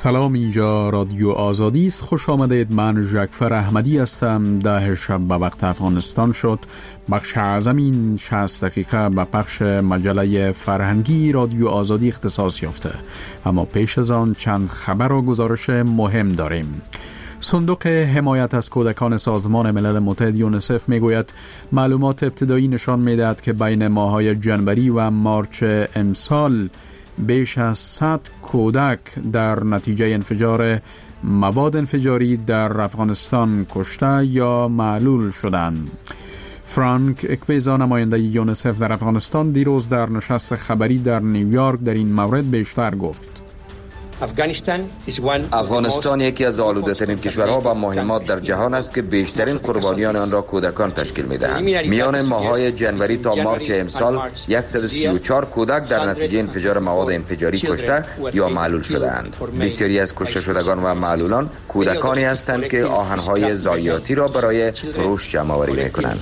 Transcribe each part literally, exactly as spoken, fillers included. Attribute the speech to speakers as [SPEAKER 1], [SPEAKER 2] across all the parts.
[SPEAKER 1] سلام، اینجا رادیو آزادی است. خوش آمدید. من ژکفر احمدی هستم. ده شب به وقت افغانستان شد. بخش اعظم این شصت دقیقه به پخش مجله فرهنگی رادیو آزادی اختصاص یافته، اما پیش از آن چند خبر و گزارش مهم داریم. صندوق حمایت از کودکان سازمان ملل متحد یونیسف میگوید معلومات ابتدایی نشان میدهد که بین ماه‌های جنوری و مارچ امسال بیش از صد کودک در نتیجه انفجار مواد انفجاری در افغانستان کشته یا معلول شدند. فرانک اکویزا، نماینده یونیسف در افغانستان، دیروز در نشست خبری در نیویورک در این مورد بیشتر گفت.
[SPEAKER 2] افغانستان یکی از آلوده‌ترین کشورها با مهمات در جهان است که بیشترین قربانیان آن را کودکان تشکیل می‌دهند. میان ماه‌های جنوری تا مارچ امسال صد و سی و چهار کودک در نتیجه انفجار مواد انفجاری کشته یا معلول شده‌اند. بسیاری از کشته شدگان و معلولان کودکانی هستند که آهن‌های ضایعاتی را برای فروش جمع‌آوری می‌کنند.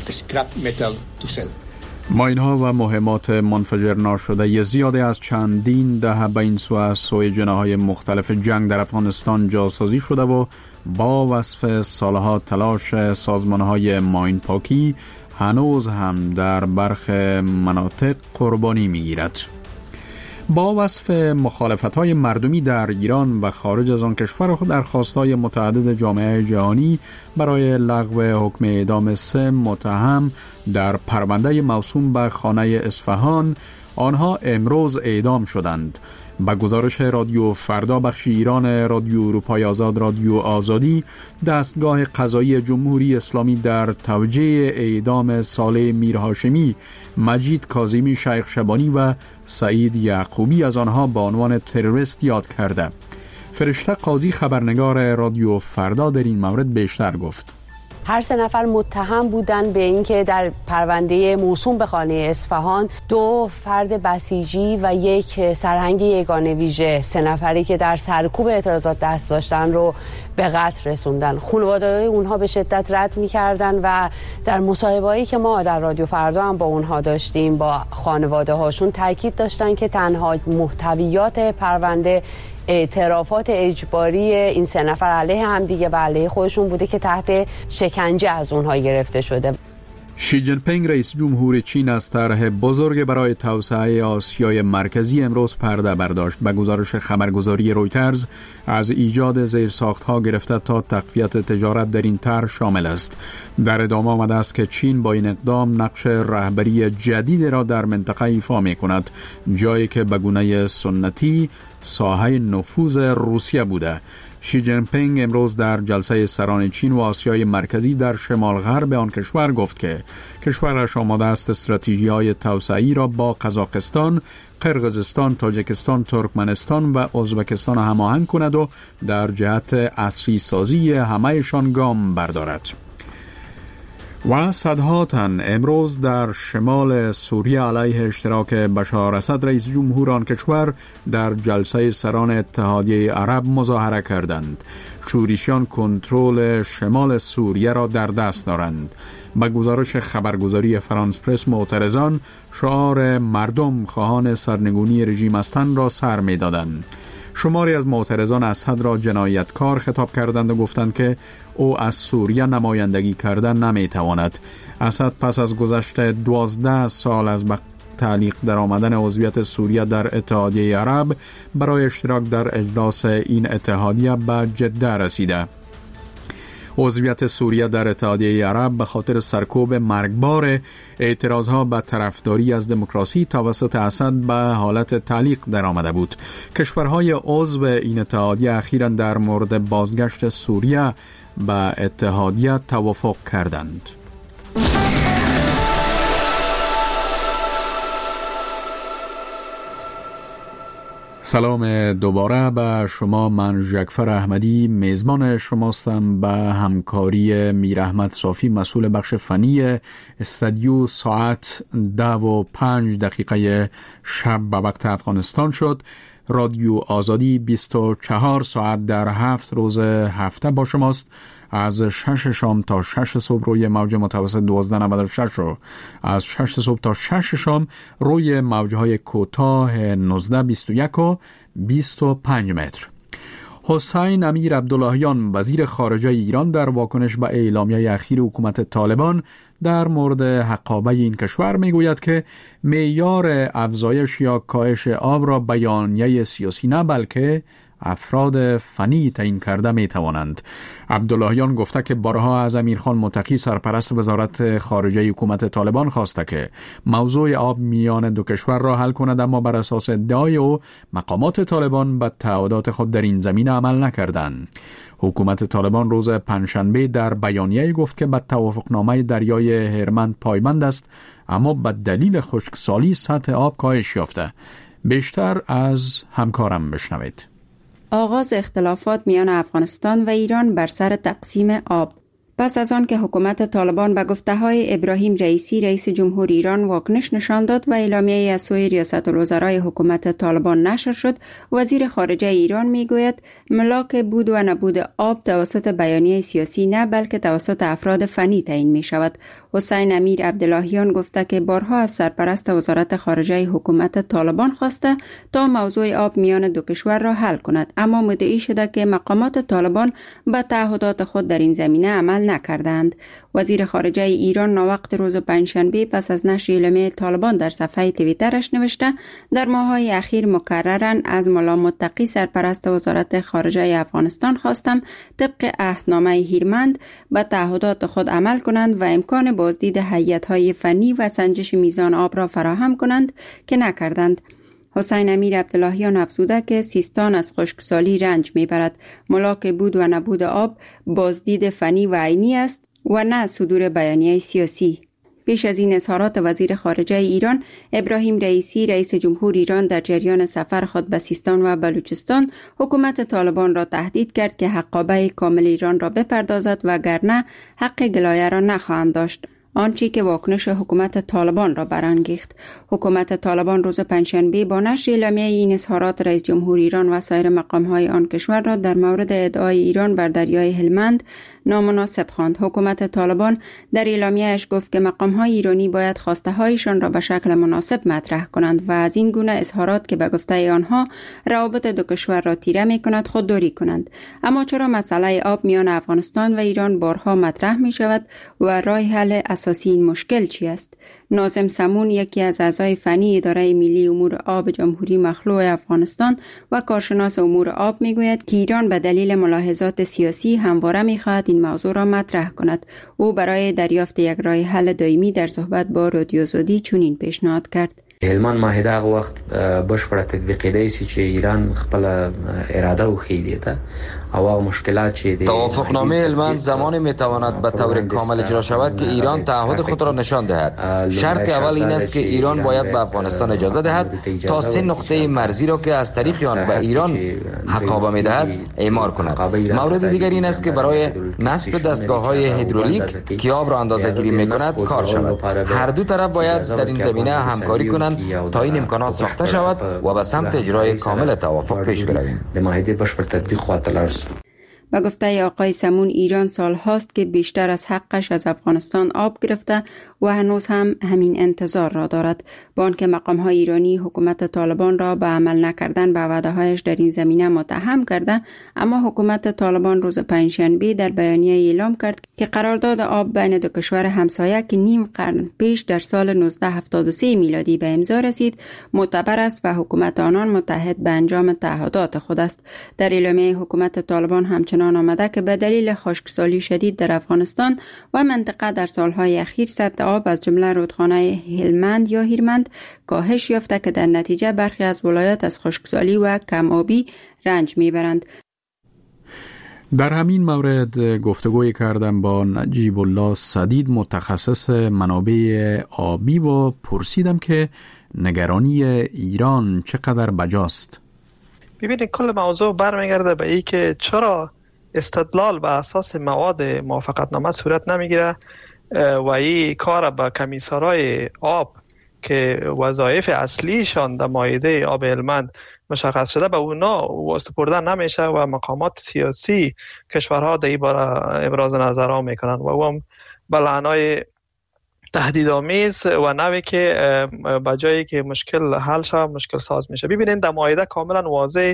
[SPEAKER 1] ماین‌ها و مهمات منفجر ناشده زیادی از چندین دهه به این سو از سوی جناح‌های مختلف جنگ در افغانستان جاسازی شده و با وصف سالها تلاش سازمان‌های ماین پاکی هنوز هم در برخی مناطق قربانی می‌گیرد. با وصف مخالفت‌های مردمی در ایران و خارج از آن کشور خود درخواست‌های متعدد جامعه جهانی برای لغو حکم اعدام سه متهم در پرونده موسوم به خانه اصفهان، آنها امروز اعدام شدند. با گزارش رادیو فردا بخش ایران رادیو اروپای آزاد رادیو آزادی، دستگاه قضایی جمهوری اسلامی در توجیه اعدام صالح میرهاشمی، مجید کاظمی شیخ شبانی و سعید یعقوبی از آنها به عنوان تروریست یاد کرده. فرشته قاضی، خبرنگار رادیو فردا، در این مورد بیشتر گفت.
[SPEAKER 3] هر سه نفر متهم بودند به اینکه در پرونده موسوم به خانه اصفهان دو فرد بسیجی و یک سرهنگ یگانه ویژه، سه نفری که در سرکوب اعتراضات دست داشتن رو به قتل رسوندن. خانواده‌های اونها به شدت رد می‌کردن و در مصاحبه‌ای که ما در رادیو فردا هم با اونها داشتیم با خانواده‌هاشون تاکید داشتن که تنها محتویات پرونده اعترافات اجباری این سه نفر علیه هم دیگه و علیه خودشون بوده که تحت شکنجه از اونها گرفته شده.
[SPEAKER 1] شی جین پینگ، رئیس جمهور چین، از طرح بزرگ برای توسعه آسیای مرکزی امروز پرده برداشت. به گزارش خبرگزاری رویترز، از ایجاد زیرساخت‌ها گرفته تا تقویت تجارت در این طرح شامل است. در ادامه آمده است که چین با این اقدام نقش رهبری جدید را در منطقه ایفا می‌کند، جایی که به گونه سنتی ساحه نفوذ روسیه بوده. شی جین پینگ امروز در جلسه سران چین و آسیای مرکزی در شمال غرب آن کشور گفت که کشورش آماده است استراتژی‌های توسعه‌ای را با قزاقستان، قرقیزستان، تاجیکستان، ترکمنستان و ازبکستان هماهنگ کند و در جهت عصری سازی همه‌شان گام بردارد. و صدها تن امروز در شمال سوریه علیه اشتراک بشار اسد، رئیس جمهور آن کشور، در جلسه سران اتحادیه عرب مظاهره کردند. شورشیان کنترل شمال سوریه را در دست دارند. با گزارش خبرگزاری فرانس پرس، معترضان شعار مردم خواهان سرنگونی رژیم هستند را سر می‌دادند. شماری از معترضان اسد را جنایتکار خطاب کردند و گفتند که او از سوریه نمایندگی کردن نمیتواند. اسد پس از گذشت دوازده سال از تعلیق در آمدن عضویت سوریه در اتحادیه عرب برای اشتراک در اجلاس این اتحادیه به جده رسیده. عضویت سوریه در اتحادیه عرب به خاطر سرکوب مرگبار اعتراضها به طرفداری از دموکراسی توسط اسد به حالت تعلیق در آمده بود. کشورهای عضو این اتحادیه اخیراً در مورد بازگشت سوریه به اتحادیه توافق کردند. سلام دوباره به شما. من ژکفر احمدی میزبان شماستم. به همکاری میر احمد صافی، مسئول بخش فنی استودیو، ساعت ده و پنج دقیقه شب به وقت افغانستان شد. رادیو آزادی بیست و چهار ساعت در هفت روز هفته با شماست. از شش شام تا شش صبح روی موج متوسط دوازده نود و شش و از شش صبح تا شش شام روی موجهای کوتاه نوزده بیست و یک و بیست و پنج متر. حسین امیر عبداللهیان وزیر خارجه ایران در واکنش به اعلامیه اخیر حکومت طالبان در مورد حقابه این کشور میگوید که معیار افزایش یا کاهش آب را بیانیه سیاسی نه بلکه افراد فنی تعیین کرده می توانند. عبداللهیان گفته که بارها از امیرخان متقی سرپرست وزارت خارجه حکومت طالبان خواسته که موضوع آب میان دو کشور را حل کند، اما بر اساس ادعای او مقامات طالبان به تعهدات خود در این زمینه عمل نکردند. حکومت طالبان روز پنجشنبه در بیانیه گفت که به توافقنامه دریای هرمند پایبند است، اما به دلیل خشکسالی سطح آب کاهش یافته. بیشتر از همکارم بشنوید.
[SPEAKER 4] آغاز اختلافات میان افغانستان و ایران بر سر تقسیم آب. پس از آن که حکومت طالبان به گفته‌های ابراهیم رئیسی رئیس جمهور ایران واکنش نشان داد و اعلامیه از سوی ریاست الوزرای حکومت طالبان نشر شد، وزیر خارجه ایران میگوید ملاک بود و نبود آب توسط بیانیه سیاسی نه بلکه توسط افراد فنی تعیین می شود. حسین امیر عبداللهیان گفته که بارها از سرپرست وزارت خارجه حکومت طالبان خواسته تا موضوع آب میان دو کشور را حل کند، اما مدعی شده که مقامات طالبان به تعهدات خود در این زمینه عمل نکردند. وزیر خارجه ایران ناوقت روز پنجشنبه پس از نشر اعلامیه طالبان در صفحه توییترش نوشته در ماه‌های اخیر مکرراً از ملا متقی سرپرست وزارت خارجه افغانستان خواستم طبق عهدنامه هیرمند به تعهدات خود عمل کنند و امکان بازدید هیئت‌های فنی و سنجش میزان آب را فراهم کنند که نکردند. حسین امیر عبداللهیان افزوده که سیستان از خشکسالی رنج میبرد. ملاک بود و نبود آب بازدید فنی و عینی است و نه صدور بیانیه سیاسی. پیش از این اظهارات وزیر خارجه ایران، ابراهیم رئیسی رئیس جمهور ایران در جریان سفر خود به سیستان و بلوچستان حکومت طالبان را تهدید کرد که حقابه کامل ایران را بپردازد وگرنه حق گلایه را نخواهند داشت. آنچه که واکنش حکومت طالبان را برانگیخت. حکومت طالبان روز پنجشنبه با نشر اعلامیه این اظهارات رئیس جمهور ایران و سایر مقام‌های آن کشور را در مورد ادعای ایران بر دریای هلمند نامناسب خواند. حکومت طالبان در اعلامیه‌اش گفت که مقام‌های ایرانی باید خواسته‌هایشان را به شکل مناسب مطرح کنند و از این گونه اظهارات که به گفته آنها روابط دو کشور را تیره می‌کند خودداری کنند. اما چرا مسئله آب میان افغانستان و ایران بارها مطرح می‌شود و راه حل اساسی این مشکل چی است؟ ناظم سمون، یکی از اعضای فنی اداره ملی امور آب جمهوری مخلوع افغانستان و کارشناس امور آب میگوید که ایران به دلیل ملاحظات سیاسی همواره میخواهد این موضوع را مطرح کند. او برای دریافت یک راه حل دائمی در صحبت با رادیو زودی چنین پیشنهاد کرد.
[SPEAKER 5] هلمند معاهده هغه وخت بشپړه تطبیقېدای شي چې ایران خپل اراده وښیي ته او هغه مشکلات چې دی
[SPEAKER 2] توافقنامه هلمند زمان میتواند به طور کامل اجرا شود که ایران تعهد خود را نشان دهد. شرط اول این است که ایران باید به افغانستان اجازه دهد تا سه نقطه مرزی را که از طریق آن به ایران حقابه میدهد اعمار کند. مورد دیگر این است که برای نصب دستگاه‌های هیدرولیک که آب را اندازه‌گیری میکند کار شود. هر دو طرف باید در این زمینه همکاری کنند تا این امکانات ساخته شود و به سمت اجرای کامل توافق پیش برویم.
[SPEAKER 4] به گفته آقای سمون، ایران سال هاست که بیشتر از حقش از افغانستان آب گرفته و هنوز هم همین انتظار را دارد. با آنکه مقام‌های ایرانی حکومت طالبان را به عمل نکردن به وعده‌هایش در این زمینه متهم کرده، اما حکومت طالبان روز پنجشنبه در بیانیه اعلام کرد که قرارداد آب بین دو کشور همسایه که نیم قرن پیش در سال نوزده هفتاد و سه میلادی به امضا رسید معتبر است و حکومت آنان متحد به انجام تعهدات خود است. در اعلامیه حکومت طالبان همچنین آمده که به دلیل خشکسالی شدید در افغانستان و منطقه در سالهای اخیر سطح آب از جمله رودخانه هلمند یا هیرمند کاهش یافته که در نتیجه برخی از ولایات از خشکسالی و کم آبی رنج میبرند.
[SPEAKER 1] در همین مورد گفتگوی کردم با نجیب الله سدید، متخصص منابع آبی، و پرسیدم که نگرانی ایران چقدر بجاست.
[SPEAKER 6] ببینید کل موضوع برمیگرده به این که چرا استدلال به اساس مواد موافقتنامه صورت نمیگیره و این کار به کمیسارای آب که وظایف اصلیشان در مائده آب هلمند مشخص شده به اونا سپرده نمیشه و مقامات سیاسی کشورها در این باره ابراز نظرها میکنن و هم بلعنای تهدیدآمیز و نوعی که با جایی که مشکل حل شد مشکل ساز میشه. ببینید در مائده کاملا واضح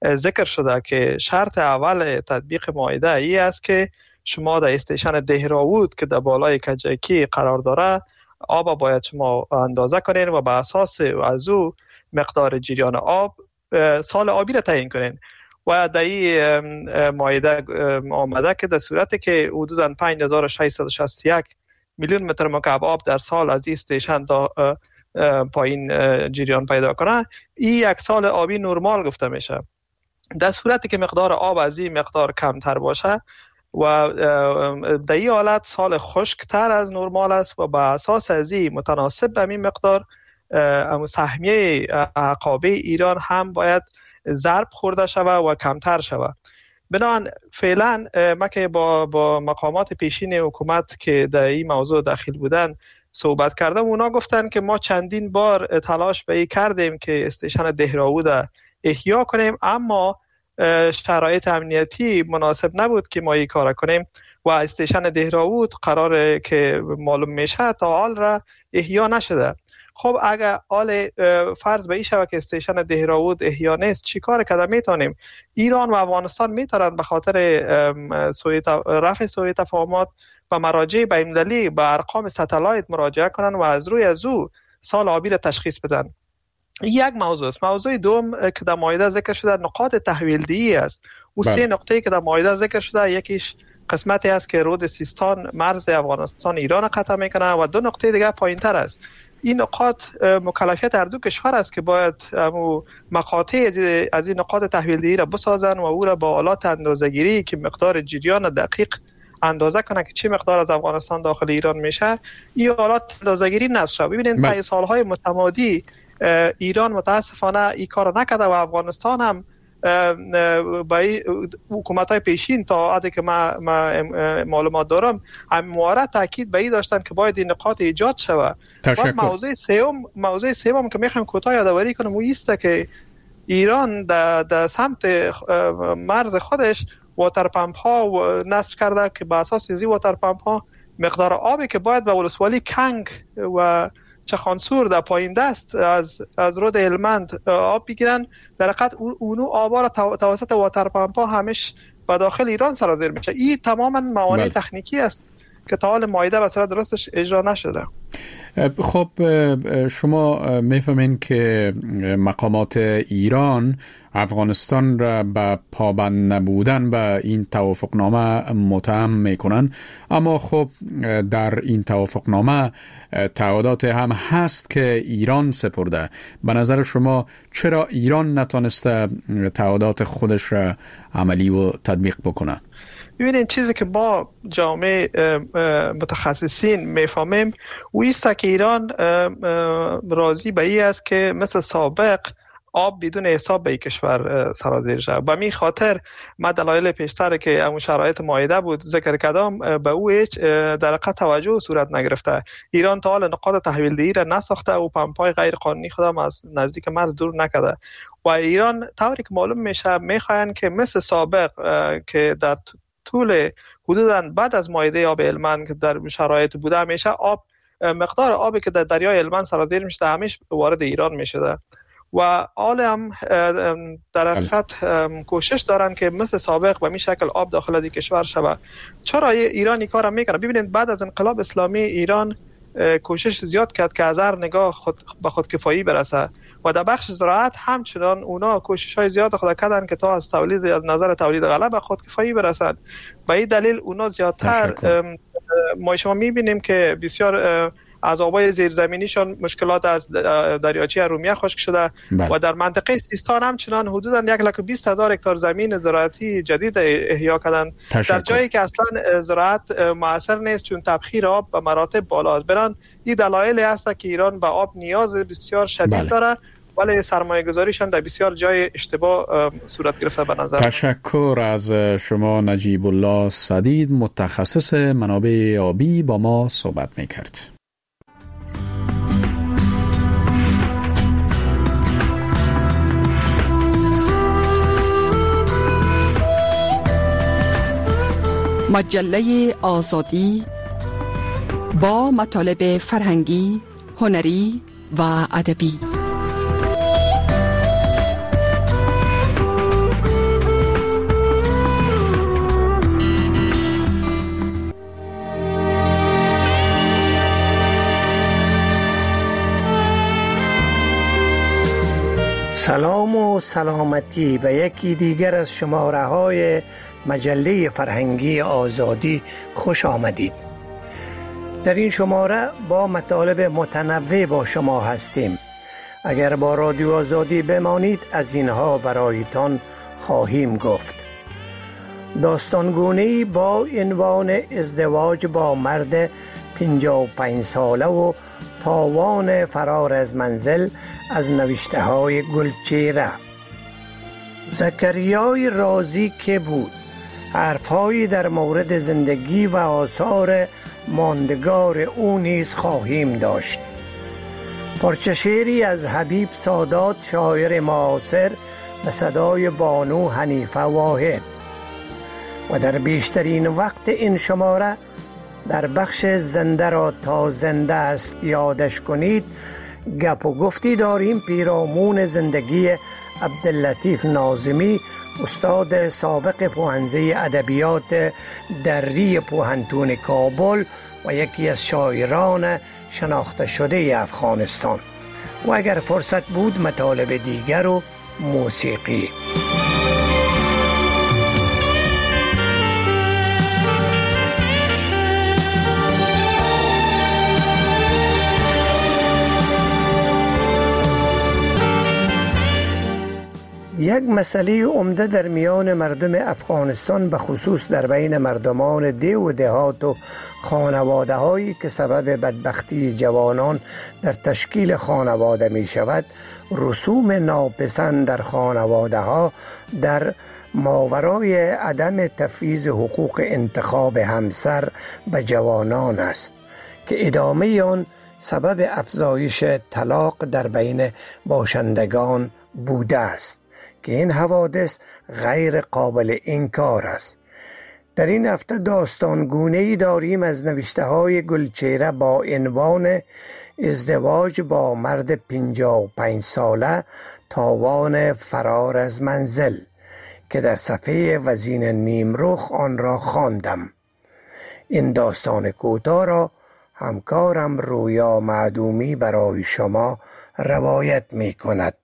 [SPEAKER 6] ذکر شده که شرط اول تطبیق معاهده ای است که شما در استیشن دهراود که در بالای کجکی قرار داره آب باید شما اندازه کنین و به اساس از او مقدار جریان آب سال آبی را تعیین کنین و در این معاهده آمده که در صورتی که حدوداً پنج هزار و ششصد و شصت و یک میلیون متر مکعب آب در سال از این استیشن تا پایین جریان پیدا کنه، این یک سال آبی نرمال گفته میشه. در صورتی که مقدار آب از این مقدار کمتر باشه و در این حالت سال خشکتر از نرمال است و به اساس از این متناسب به این مقدار سهمیه عقابه ایران هم باید ضرب خورده شود و کمتر شود. بنابراین فعلا ما که با با مقامات پیشین حکومت که در این موضوع داخل بودن صحبت کردم، اونا گفتن که ما چندین بار تلاش به این کردیم که استیشن دهراود احیا کنیم، اما شرایط امنیتی مناسب نبود که ما این کار کنیم و استیشن دهراود قراره که معلوم میشه تا حال را احیا نشده. خب اگر حال فرض به این شود که استیشن دهراود احیا نیست، چی کار کردن میتونیم؟ ایران و افغانستان میتونن به خاطر رفع سوء تفاهمات و مراجع بین‌المللی به ارقام ستلایت مراجعه کنن و از روی از او سال آبی را تشخیص بدن. یک موضوع است. موضوع دوم که در معاهده ذکر شده نقاط تحویل دهی است. او سه نقطه‌ای که در معاهده ذکر شده، یکیش قسمتی است که رود سیستان مرز افغانستان ایران قطع میکنه و دو نقطه دیگه پایینتر است. این نقاط مکلفیت هر دو کشور است که باید مقاطع از این نقاط تحویل دهی را بسازن و او را با آلات اندازه‌گیری که مقدار جریان دقیق اندازه کنه که چه مقدار از افغانستان داخل ایران میشه، این آلات اندازه‌گیری نصب شد. ببینید طی سالهای متمادی ایران متاسفانه این کار نکرده و افغانستان هم با حکومت‌های پیشین تا حدی که من معلومات دارم همواره تاکید به این داشتن که باید این نقاط ایجاد شود. و موضوع سوم موضوع سوم که میخوایم کوتاه یادآوری کنم اون است که ایران در در سمت مرز خودش واتر پمپ ها نصب کرده که به اساس این واتر پمپ ها مقدار آبی که باید به ولسوالی کنگ و چخانسور در پایین دست از از رود هلمند آب بگیرن، در حقیقت اونو آبا را توسط واتر پمپ ها همش به داخل ایران سرازیر میشه. این تماما موانع تکنیکی است که تا حال معاهده به صورت درستش اجرا نشده.
[SPEAKER 1] خب شما میفهمین که مقامات ایران افغانستان را به پابند نبودن به این توافقنامه متهم میکنن، اما خب در این توافقنامه تعهدات هم هست که ایران سپرده. به نظر شما چرا ایران نتونسته تعهدات خودش را عملی و تطبیق بکنه؟
[SPEAKER 6] ببینید چیزی که با جامعه متخصصین میفهمیم او است که ایران راضی به این است که مثل سابق آب بدون حساب به این کشور سرازیر شد. به می خاطر ما دلایل پیشتر که اون شرایط معاهده بود ذکر کردم، به او هیچ در حقیقت توجه صورت نگرفته. ایران تا حال نقاط تحویل دهی را نساخته و پمپ‌های غیر قانونی خودم از نزدیک مرز دور نکرده و ایران طوری که معلوم میشه میخواین که مثل سابق که در طول حدوداً بعد از معاهده آب هلمند که در شرایط بوده میشه آب مقدار آبی که در دریای هلمند سرازیر میشه همیشه وارد ایران میشه و حال هم در حقیقت کوشش دارن که مثل سابق به می شکل آب داخل از کشور شود. چرا ایران این کار میکنه؟ ببینید بعد از انقلاب اسلامی ایران کوشش زیاد کرد که از هر نگاه خود به خودکفایی برسه و در بخش زراعت همچنان اونا کوشش های زیاد خود کردن که تا از تولید نظر تولید غله به خودکفایی برسن. به این دلیل اونا زیادتر ما شما میبینیم که بسیار از آبای زیرزمینیشان مشکلات از دریاچه ارومیه خشک شده بله. و در منطقه سیستان همچنان حدوداً یک لک و بیست هزار هکتار زمین زراعتی جدید احیا کردن در جایی که اصلا زراعت موثر نیست چون تبخیر آب به مراتب بالا است. بران این دلایل است که ایران به آب نیاز بسیار شدید بله. داره، ولی سرمایه گذاریشان در بسیار جای اشتباه صورت گرفته به نظر.
[SPEAKER 1] تشکر از شما نجیب الله سدید، متخصص منابع آبی، با ما صحبت میکرد.
[SPEAKER 7] مجله آزادی با مطالب فرهنگی، هنری و ادبی.
[SPEAKER 8] سلام و سلامتی به یکی دیگر از شماره های مجله فرهنگی آزادی خوش آمدید. در این شماره با مطالب متنوع با شما هستیم. اگر با رادیو آزادی بمانید از اینها برایتان خواهیم گفت. داستانگونه‌ای با عنوان ازدواج با مرد پنجاه و پنج ساله و تاوان فرار از منزل از نوشته های گلچهره. زکریای رازی که بود، حرفهایی در مورد زندگی و آثار ماندگار او نیز خواهیم داشت. پارچه شعری از حبیب سادات شاعر معاصر به صدای بانو حنیفه واحد. و در بیشترین وقت این شماره در بخش زنده را تا زنده است یادش کنید گپ و گفتی داریم پیرامون زندگی عبداللطیف ناظمی، استاد سابق پوهنځی ادبیات دری پوهنتون کابل و یکی از شاعران شناخته شده افغانستان. و اگر فرصت بود مطالب دیگر و موسیقی. یک مسئله عمده در میان مردم افغانستان به خصوص در بین مردمان ده و دهات و خانواده هایی که سبب بدبختی جوانان در تشکیل خانواده می شود، رسوم ناپسند در خانواده ها در ماورای عدم تفویض حقوق انتخاب همسر به جوانان است که ادامه آن سبب افزایش طلاق در بین باشندگان بوده است که این حوادث غیر قابل انکار است. در این هفته داستانگونه‌ای داریم از نوشته های گلچهره با عنوان ازدواج با مرد پنجاه و پنج ساله تاوان فرار از منزل که در صفحه وزین نیمرخ آن را خواندم. این داستان کوتاه را همکارم رویا معدومی برای شما روایت می کند.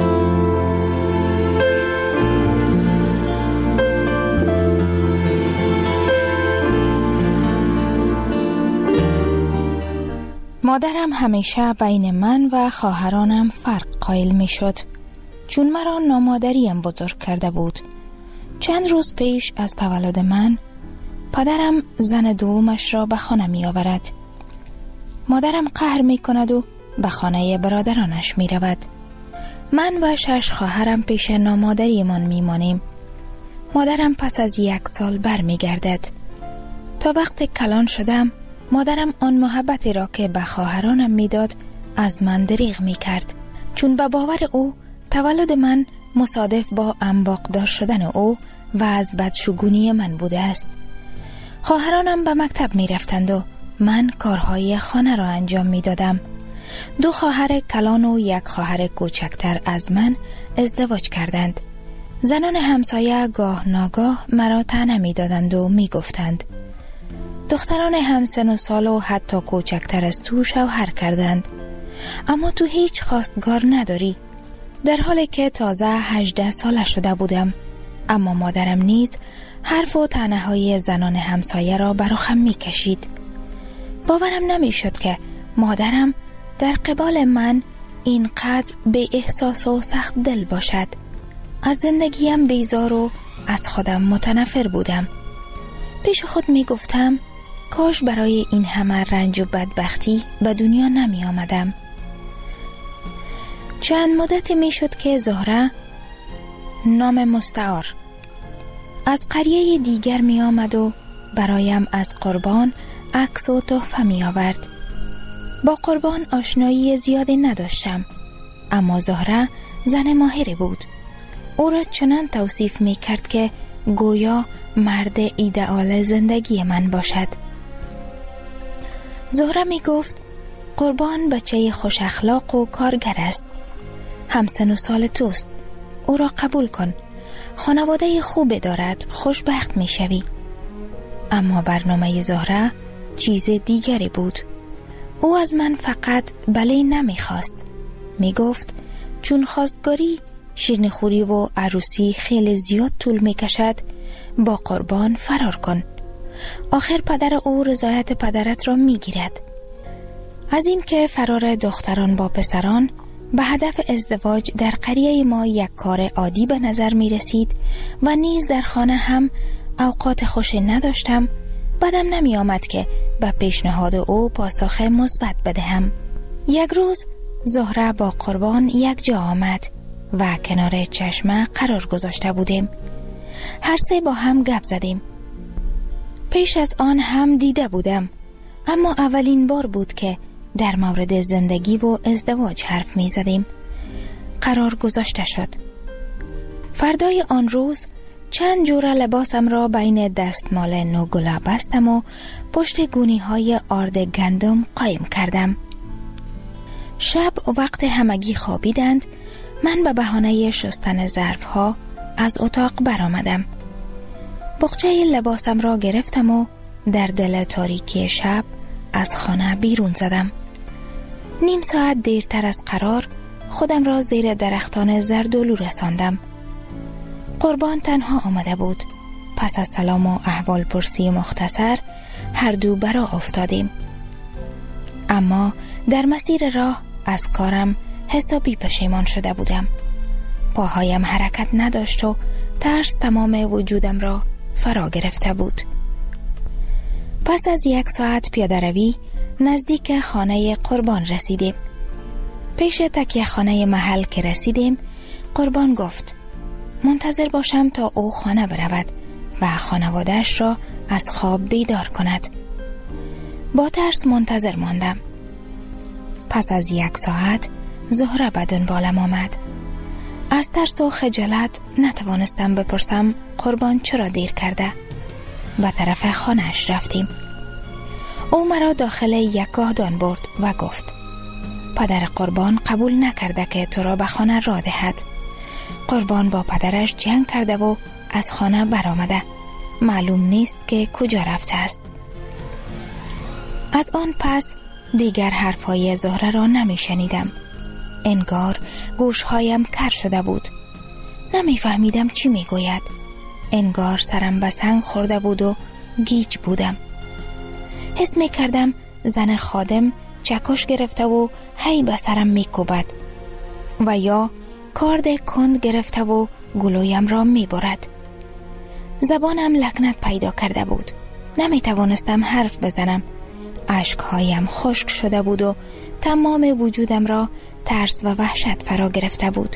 [SPEAKER 9] مادرم همیشه بین من و خواهرانم فرق قائل می شد، چون مرا نامادریم بزرگ کرده بود. چند روز پیش از تولد من پدرم زن دومش را به خانه می آورد. مادرم قهر می کند و به خانه برادرانش می رود. من و شش خواهرم پیش نامادریمان می مانیم. مادرم پس از یک سال بر می گردد. تا وقت کلان شدم مادرم آن محبتی را که به خواهرانم میداد از من دریغ می کرد، چون به باور او تولد من مصادف با انباغدار شدن او و از بدشگونی من بوده است. خواهرانم به مکتب می رفتند و من کارهای خانه را انجام می دادم. دو خواهر کلان و یک خواهر کوچکتر از من ازدواج کردند. زنان همسایه گاه ناگاه مرا طعنه می دادند و می گفتند دختران همسن و سال و حتی کوچکتر از تو شوهر کردند، اما تو هیچ خواستگار نداری. در حالی که تازه هجده ساله شده بودم، اما مادرم نیز حرف و طعنه های زنان همسایه را براخم می کشید. باورم نمی شد که مادرم در قبال من اینقدر بی احساس و سخت دل باشد. از زندگیم بیزار و از خودم متنفر بودم. پیش خود می گفتم کاش برای این همه رنج و بدبختی به دنیا نمی آمدم. چند مدتی می شد که زهره، نام مستعار، از قریه دیگر می آمد و برایم از قربان عکس و تحفه می آورد. با قربان آشنایی زیادی نداشتم، اما زهره زن ماهری بود. او را چنان توصیف می کرد که گویا مرد ایدئال زندگی من باشد. زهره می گفت قربان بچه خوش اخلاق و کارگر است. همسن و سال توست. او را قبول کن. خانواده خوبی دارد. خوشبخت می شوی. اما برنامه زهره چیز دیگری بود. او از من فقط بله نمی خواست. می گفت چون خواستگاری شیرینیخوری و عروسی خیلی زیاد طول می کشد، با قربان فرار کن. آخر پدر او رضایت پدرت را می گیرد. از این که فرار دختران با پسران به هدف ازدواج در قریه ما یک کار عادی به نظر می رسید و نیز در خانه هم اوقات خوش نداشتم، بدم نمی آمد که به پیشنهاد او پاسخ مثبت بدهم. یک روز زهره با قربان یک جا آمد و کنار چشمه قرار گذاشته بودیم. هر سه با هم گپ زدیم. پیش از آن هم دیده بودم، اما اولین بار بود که در مورد زندگی و ازدواج حرف می زدیم. قرار گذاشته شد. فردای آن روز چند جور لباسم را بین دستمال نوگلا بستم و پشت گونی های آرد گندم قایم کردم. شب وقت همگی خوابیدند، من به بهانه شستن ظرف ها از اتاق برآمدم. بخچه لباسم را گرفتم و در دل تاریکی شب از خانه بیرون زدم. نیم ساعت دیرتر از قرار خودم را زیر درختان زردولو رساندم. قربان تنها آمده بود. پس از سلام و احوال پرسی مختصر هر دو برا افتادیم. اما در مسیر راه از کارم حسابی پشیمان شده بودم. پاهایم حرکت نداشت و ترس تمام وجودم را فرا گرفته بود. پس از یک ساعت پیاده روی نزدیک خانه قربان رسیدیم. پیش تکیه خانه محل که رسیدیم قربان گفت منتظر باشم تا او خانه برود و خانواده‌اش را از خواب بیدار کند. با ترس منتظر ماندم. پس از یک ساعت زهره به دنبالم آمد. از ترس و خجالت نتوانستم بپرسم قربان چرا دیر کرده. به طرف خانه‌اش رفتیم. او مرا داخل یک گاهدان برد و گفت پدر قربان قبول نکرده که تو را به خانه را دهد. قربان با پدرش جنگ کرده و از خانه برآمده. معلوم نیست که کجا رفته است. از آن پس دیگر حرفهای زهره را نمی شنیدم. انگار گوشهایم کر شده بود. نمی فهمیدم چی می گوید. انگار سرم به سنگ خورده بود و گیج بودم. حس می کردم زن خادم چکش گرفته و هی به سرم می کوبد و یا کارد کند گرفته و گلویم را می برد. زبانم لکنت پیدا کرده بود. نمی توانستم حرف بزنم. اشکهایم خشک شده بود و تمام وجودم را ترس و وحشت فرا گرفته بود.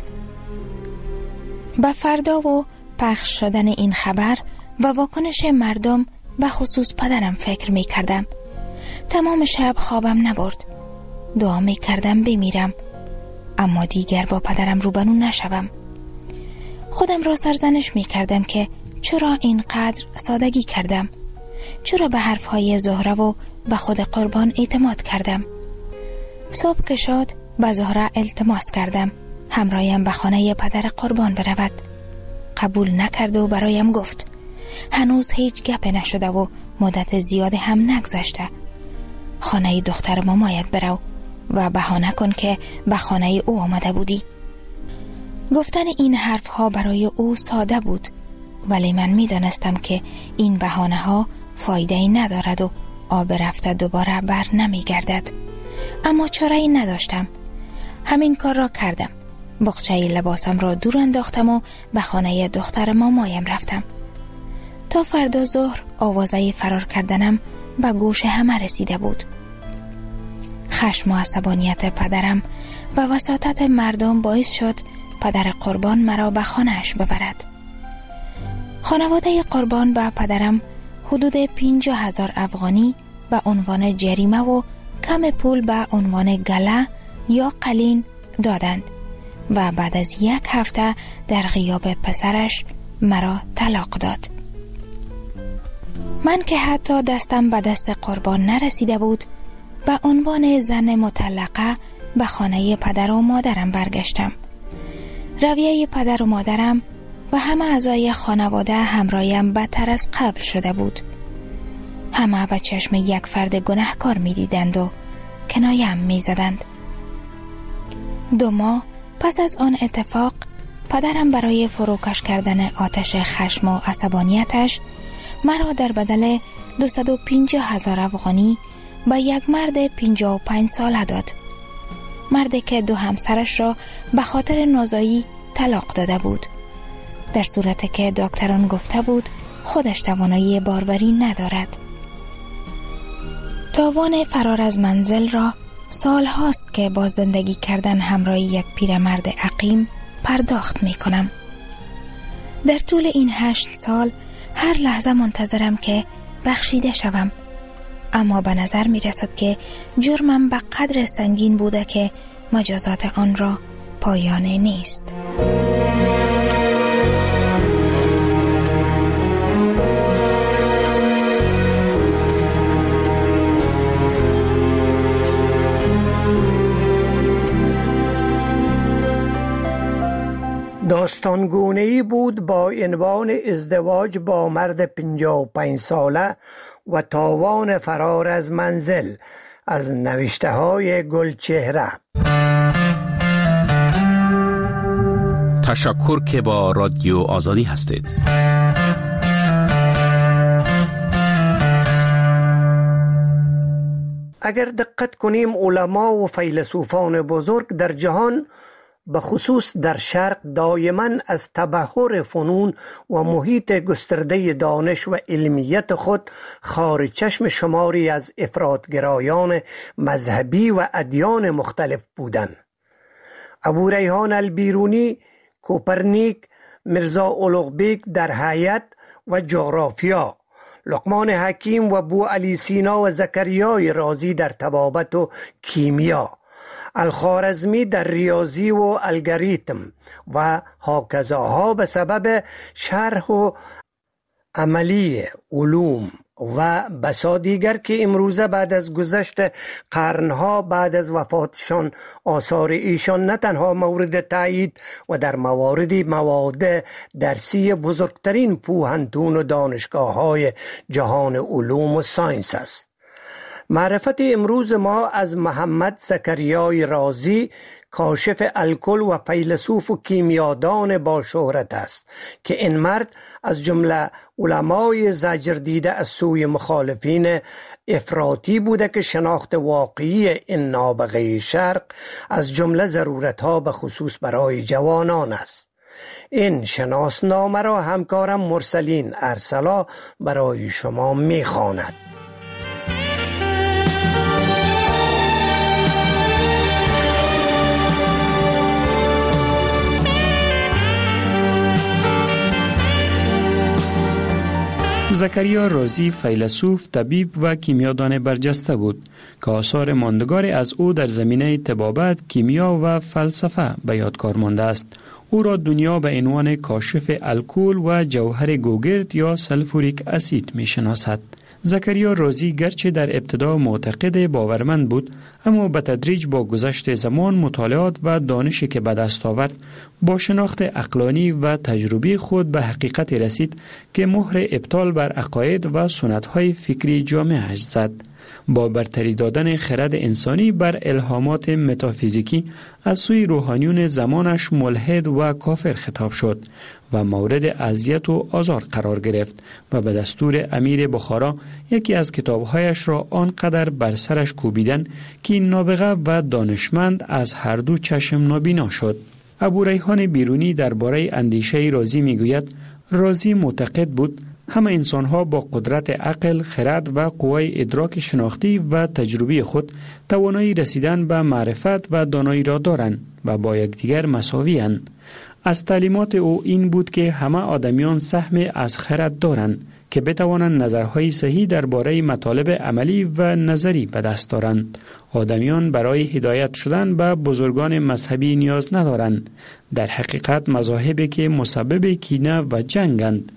[SPEAKER 9] به فردا و پخش شدن این خبر و واکنش مردم به خصوص پدرم فکر می کردم. تمام شب خوابم نبرد. دعا می کردم بمیرم، اما دیگر با پدرم روبرو نشوم. خودم را سرزنش می کردم که چرا اینقدر سادگی کردم. چرا به حرفهای زهره و به خود قربان اعتماد کردم. صبح که شد به زهره التماس کردم همراهیم به خانه پدر قربان برود. قبول نکرد و برایم گفت هنوز هیچ گپ نشده و مدت زیاد هم نگذشته. خانه دختر مامایت برو و بهانه کن که به خانه او آمده بودی. گفتن این حرف ها برای او ساده بود، ولی من می دانستم که این بهانه ها فایده ای ندارد و آب رفته دوباره بر نمی گردد. اما چاره‌ای نداشتم. همین کار را کردم. بخچه لباسم را دور انداختم و به خانه دختر مامایم رفتم. تا فردا ظهر آوازه فرار کردنم به گوش همه رسیده بود. خشم و عصبانیت پدرم و وساطت مردم باعث شد پدر قربان مرا به خانه‌اش ببرد. خانواده قربان به پدرم حدود پنجاه هزار افغانی به عنوان جریمه و کم پول به عنوان گله یا قلین دادند و بعد از یک هفته در غیاب پسرش مرا طلاق داد. من که حتی دستم به دست قربان نرسیده بود، به عنوان زن مطلقه به خانه پدر و مادرم برگشتم. رویه پدر و مادرم و همه اعضای خانواده همراهیم بدتر از قبل شده بود. همه به چشم یک فرد گناهکار می دیدند و کنایم می زدند. دو ماه پس از آن اتفاق پدرم برای فروکش کردن آتش خشم و عصبانیتش مرا در بدل دویست و پنجاه هزار افغانی به یک مرد پنجاه و پنج ساله داد. مردی که دو همسرش را به خاطر نازایی طلاق داده بود، در صورتی که دکتران گفته بود خودش توانایی باروری ندارد. تاوان فرار از منزل را سال هاست که با زندگی کردن همراه یک پیرمرد عقیم پرداخت می کنم. در طول این هشت سال هر لحظه منتظرم که بخشیده شوم، اما به نظر می رسد که جرمم به قدر سنگین بوده که مجازات آن را پایانه نیست.
[SPEAKER 8] داستانگونه‌ای بود با عنوان ازدواج با مرد پنجاه و پنج ساله و تاوان فرار از منزل از نوشته های گلچهره.
[SPEAKER 10] تشکر که با رادیو آزادی هستید.
[SPEAKER 8] اگر دقت کنیم علما و فیلسوفان بزرگ در جهان به خصوص در شرق دائما از تبحر فنون و محیط گسترده دانش و علمیت خود خارج چشم شماری از افراطگرایان مذهبی و ادیان مختلف بودند. ابو ریحان البیرونی، کوپرنیک، میرزا اولوغبیک در حیات و جغرافیا، لقمان حکیم و بو علی سینا و زکریای رازی در طبابت و کیمیا، الخوارزمی در ریاضی و الگوریتم و هاکذاها به سبب شرح و عملی علوم و بسا دیگر که امروزه بعد از گذشت قرنها بعد از وفاتشان آثار ایشان نه تنها مورد تایید و در مواردی مواد درسی بزرگترین پوهنتون و دانشگاه های جهان علوم و ساینس است. معرفت امروز ما از محمد زکریای رازی، کاشف الکل و فیلسوف و کیمیادان با شهرت است که این مرد از جمله علمای زجر دیده از سوی مخالفین افراطی بوده که شناخت واقعی این نابغه شرق از جمله ضرورتها به خصوص برای جوانان است. این شناسنامه را همکارم مرسلین ارسلا برای شما می‌خواند.
[SPEAKER 11] زکریا رازی فیلسوف، طبیب و کیمیادان برجسته بود که آثار ماندگاری از او در زمینه طبابت، کیمیا و فلسفه به یادگار مانده است. او را دنیا به عنوان کاشف الکل و جوهر گوگرد یا سلفوریک اسید می شناسد. زکریا رازی گرچه در ابتدا معتقد باورمند بود، اما به تدریج با گذشت زمان مطالعات و دانشی که به دست آورد با شناخت عقلانی و تجربی خود به حقیقت رسید که مهر ابطال بر عقاید و سنت‌های فکری جامعه‌اش زد. با برتری دادن خرد انسانی بر الهامات متافیزیکی از سوی روحانیون زمانش ملحد و کافر خطاب شد و مورد اذیت و آزار قرار گرفت و به دستور امیر بخارا یکی از کتابهایش را آنقدر بر سرش کوبیدن که این نابغه و دانشمند از هر دو چشم نابینا شد. ابو ریحان بیرونی درباره اندیشه رازی میگوید رازی معتقد بود همه انسان‌ها با قدرت عقل، خرد و قوای ادراک شناختی و تجربی خود توانایی رسیدن به معرفت و دانایی را دارند و با یکدیگر مساوی‌اند. از تعلیمات او این بود که همه آدمیان سهم از خرد دارند که بتوانند نظرهای صحیح درباره مطالب عملی و نظری به دست دارند. آدمیان برای هدایت شدن به بزرگان مذهبی نیاز ندارند. در حقیقت مذاهبی که مسبب کینه و جنگند.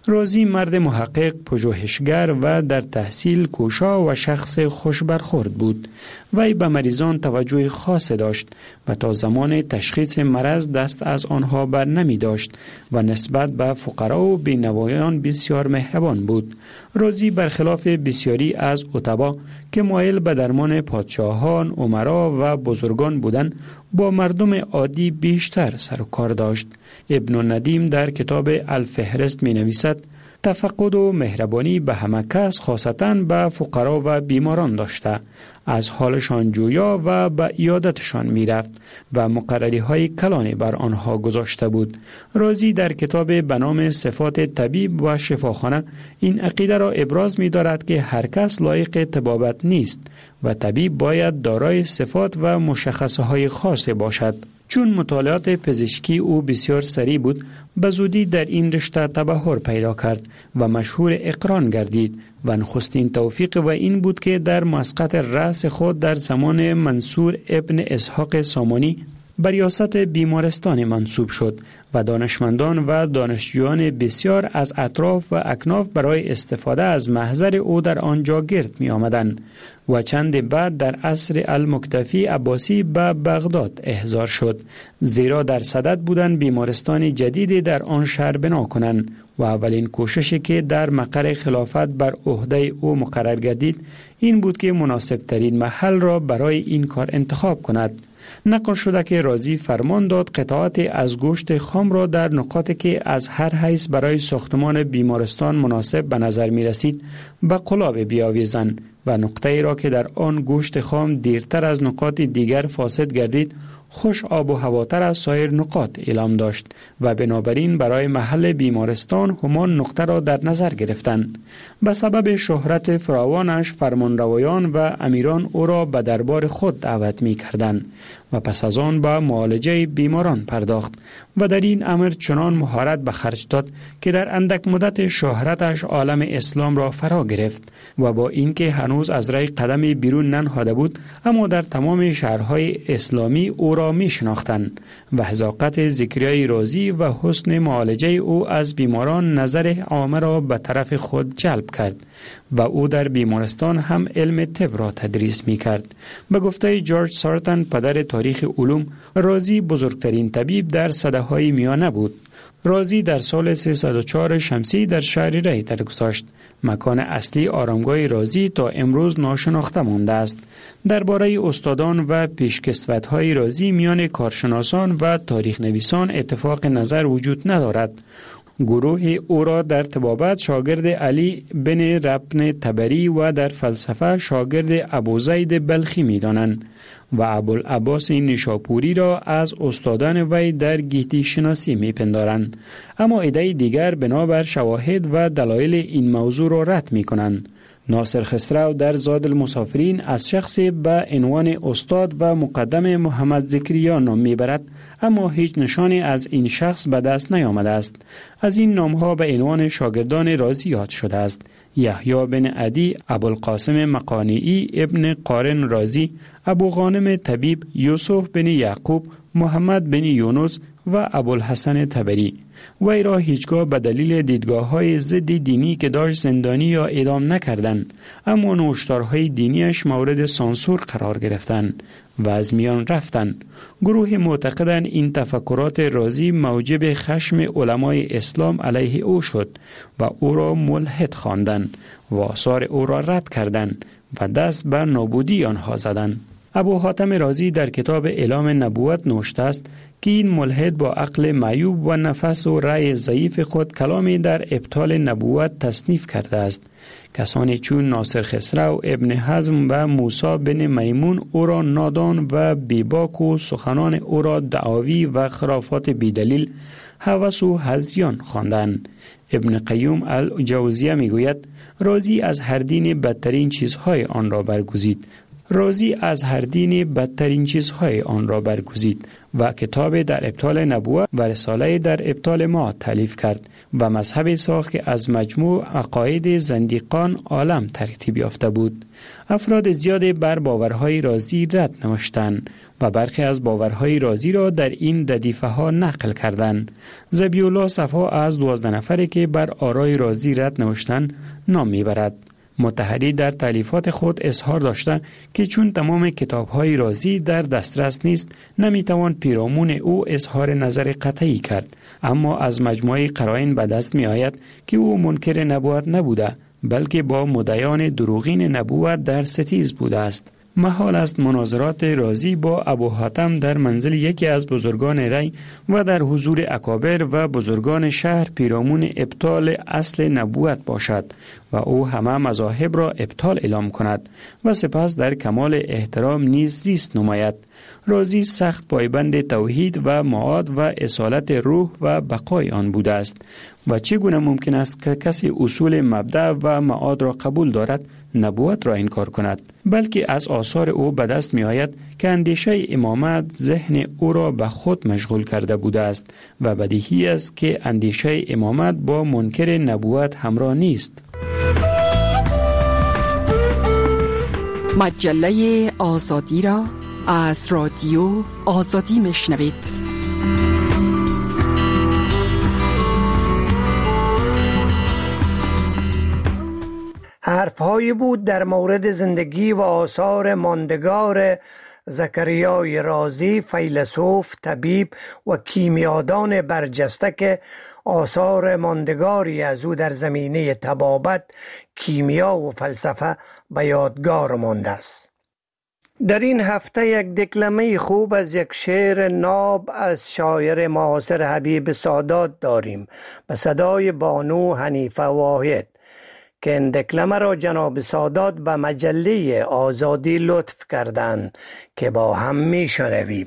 [SPEAKER 11] رازی مرد محقق، پژوهشگر و در تحصیل کوشا و شخص خوش برخورد بود. وی به مریضان توجه خاص داشت و تا زمان تشخیص مرض دست از آنها بر نمی داشت و نسبت به فقرا و بینوایان بسیار مهربان بود. رازی برخلاف بسیاری از اتبا که مایل به درمان پادشاهان، امرا و بزرگان بودند، با مردم عادی بیشتر سر و کار داشت. ابن ندیم در کتاب الفهرست می نویسد: تفقد و مهربانی به همه کس، خاصتاً به فقرا و بیماران داشته، از حالشان جویا و به عیادتشان می رفت و مقرری های کلانی بر آنها گذاشته بود. رازی در کتاب به نام صفات طبیب و شفاخانه این عقیده را ابراز می دارد که هر کس لایق طبابت نیست و طبیب باید دارای صفات و مشخصه های خاص باشد. چون مطالعات پزشکی او بسیار سریع بود، به زودی در این رشته تبحر پیدا کرد و مشهور اقران گردید و نخستین توفیق و این بود که در مسقط رأس خود در زمان منصور ابن اسحاق سامانی به ریاست بیمارستان منصوب شد و دانشمندان و دانشجویان بسیار از اطراف و اکناف برای استفاده از محضر او در آنجا گرد می آمدند و چند بعد در عصر المکتفی عباسی به بغداد احضار شد، زیرا در صدد بودند بیمارستان جدیدی در آن شهر بنا کنند و اولین کوششی که در مقر خلافت بر عهده او مقرر گردید این بود که مناسب ترین محل را برای این کار انتخاب کند. نقل شده که رازی فرمان داد قطعات از گوشت خام را در نقاطی که از هر حیث برای ساختمان بیمارستان مناسب به نظر می رسید به قلاب بیاویزند و نقطه‌ای را که در آن گوشت خام دیرتر از نقاط دیگر فاسد گردید خوش آب و هواتر از سایر نقاط اعلام داشت و بنابراین برای محل بیمارستان همان نقطه را در نظر گرفتند. به سبب شهرت فراوانش فرمانروایان و امیران او را به دربار خود دعوت می کردند و پس از آن به معالجه بیماران پرداخت و در این امر چنان مهارت به خرج داد که در اندک مدت شهرتش عالم اسلام را فرا گرفت و با اینکه هنوز از ری قدمی بیرون ننهاده بود، اما در تمام شهرهای اسلامی او را می شناختند و حذاقت ذکریای رازی و حسن معالجه او از بیماران نظر عامه را به طرف خود جلب کرد و او در بیمارستان هم علم طب را تدریس می کرد. به گفته جورج سارتن، پدر تاریخ علوم، رازی بزرگترین طبیب در سده‌های میانه بود. رازی در سال سیصد و چهار شمسی در شهر ری درگذشت. مکان اصلی آرامگاه رازی تا امروز ناشناخته مانده است. درباره استادان و پیشکسوت‌های رازی میان کارشناسان و تاریخ نویسان اتفاق نظر وجود ندارد. گروه او را در طبابت شاگرد علی بن ربن تبری و در فلسفه شاگرد ابوزید بلخی می دانند و ابوالعباس نیشاپوری را از استادان وی در گیتی شناسی می پندارند، اما عده دیگر بنابر شواهد و دلایل این موضوع را رد می کنند. ناصر خسرو در زاد المسافرین از شخصی به عنوان استاد و مقدم محمد ذکریا نام میبرد، اما هیچ نشانی از این شخص به دست نیامده است. از این نامها به عنوان شاگردان رازی یاد شده است: یحیی بن عدی، ابوالقاسم مقانعی، ابن قارن رازی، ابو غانم طبیب، یوسف بن یعقوب، محمد بن یونس و ابوالحسن تبری. وی را هیچگاه به دلیل دیدگاه‌های ضد دینی که داشت زندانی یا اعدام نکردند، اما نوشتارهای دینیش مورد سانسور قرار گرفتند و از میان رفتند. گروه معتقدند این تفکرات رازی موجب خشم علمای اسلام علیه او شد و او را ملحد خواندند و آثار او را رد کردند و دست به نابودی آنها زدند. ابو حاتم رازی در کتاب اعلام نبوت نوشته است که این ملحد با عقل معیوب و نفس و رأی ضعیف خود کلامی در ابطال نبوت تصنیف کرده است. کسانی چون ناصر خسرو، ابن حزم و موسی بن میمون او را نادان و بیباک و سخنان او را دعاوی و خرافات بیدلیل، هوس و هذیان خواندند. ابن قیم الجوزیه می گوید رازی از هر دین بدترین چیزهای آن را برگزید رازی از هر دین بدترین چیزهای آن را برگزید و کتاب در ابطال نبوت و رساله در ابطال ما تالیف کرد و مذهب ساخت که از مجموع عقاید زندیقان عالم ترتیب یافته بود. افراد زیاد بر باورهای رازی رد نوشتند و برخی از باورهای رازی را در این ردیفه ها نقل کردند. ذبیح‌الله صفا از دوازده نفری که بر آرای رازی رد نوشتند نام میبرد. مطهری در تالیفات خود اظهار داشته که چون تمام کتاب‌های رازی در دسترس نیست نمیتوان پیرامون او اظهار نظر قطعی کرد، اما از مجموعه قرائن به دست می آید که او منکر نبوت نبوده بلکه با مدعیان دروغین نبوت در ستیز بوده است. محال است مناظرات رازی با ابو حاتم در منزل یکی از بزرگان ری و در حضور اکابر و بزرگان شهر پیرامون ابطال اصل نبوت باشد و او همه مذاهب را ابطال اعلام کند و سپس در کمال احترام نیز زیست نماید. رازی سخت پایبند توحید و معاد و اصالت روح و بقای آن بوده است و چگونه ممکن است که کسی اصول مبدأ و معاد را قبول دارد نبوت را انکار کند؟ بلکه از آثار او به دست می آید که اندیشه امامت ذهن او را به خود مشغول کرده بوده است و بدیهی است که اندیشه امامت با منکر نبوت همراه نیست.
[SPEAKER 7] مجله آزادی را از رادیو آزادی میشنوید.
[SPEAKER 8] حرفهایی بود در مورد زندگی و آثار ماندگار زکریای رازی، فیلسوف، طبیب و کیمیادان برجسته که آثار ماندگاری از او در زمینه طبابت، کیمیا و فلسفه به یادگار مانده است. در این هفته یک دکلمه خوب از یک شعر ناب از شاعر معاصر حبیب سادات داریم به صدای بانو حنیفه واحد که این دکلمه را جناب سادات به مجله آزادی لطف کردند که با هم می شنویم.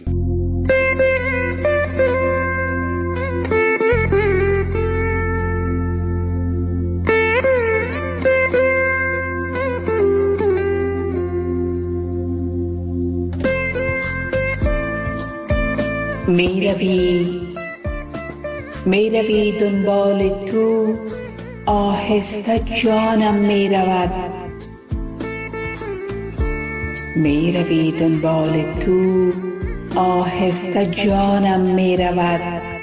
[SPEAKER 12] می روی می روی دنبال تو، آهسته جانم می رود. می روی دنبال تو، آهسته جانم می رود.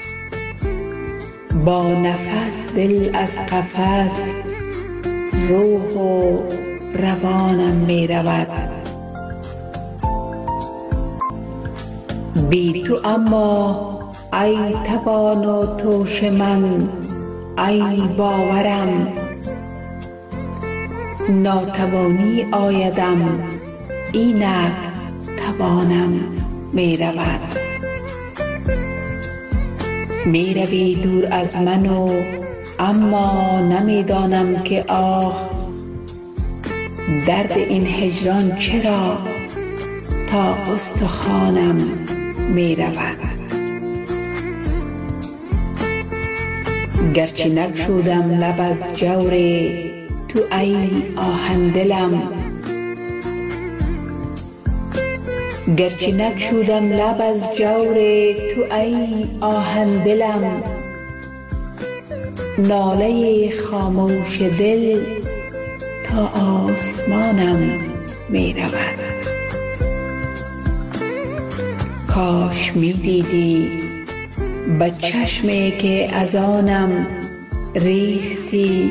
[SPEAKER 12] با نفس دل از قفس، روح و روانم می رود. بی تو اما ای توان و توش من، ای باورم ناتوانی آیدم، اینک توانم می رود. می روی دور از من و اما نمی دانم که آخ درد این هجران چرا تا استخوانم می رود. گرچه نگشودم لب از جور تو ای آهن دلم، گرچه نگشودم لب از جور تو ای آهن دلم، ناله خاموش دل تا آسمانم می رود. کاش می دیدی به چشمی که از آنم ریختی،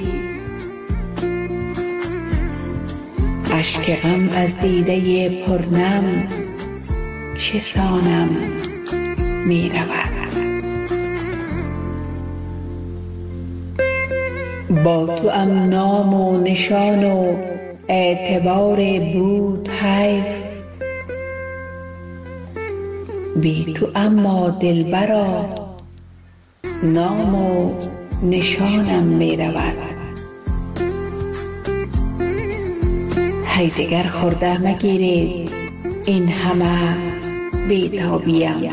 [SPEAKER 12] اشک غم از دیده پرنم چه سانم می رود. با تو ام نام و نشان و اعتبار بود حیف، بی تو اما دلبرا نام و نشانم می رود. هی دگر خورده مگیرید این همه بیتابیم،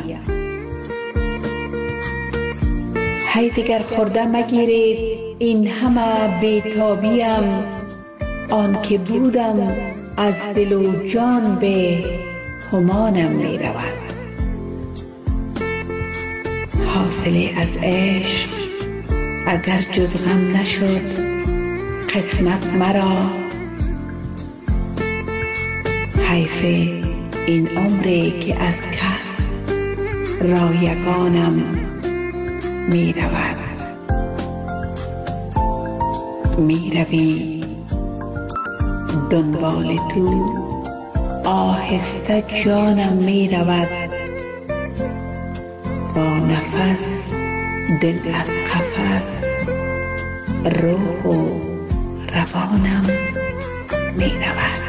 [SPEAKER 12] هی دگر خورده مگیرید این همه بیتابیم، آن که بودم از دل و جان به همانم می رود. حاصلی از عشق اگر جز غم نشد قسمت مرا، حیف این عمری که از کف رایگانم می رود. می روی دنبال تو آهسته جانم می رود، با نفس دل از قفس روح و روانم می رود.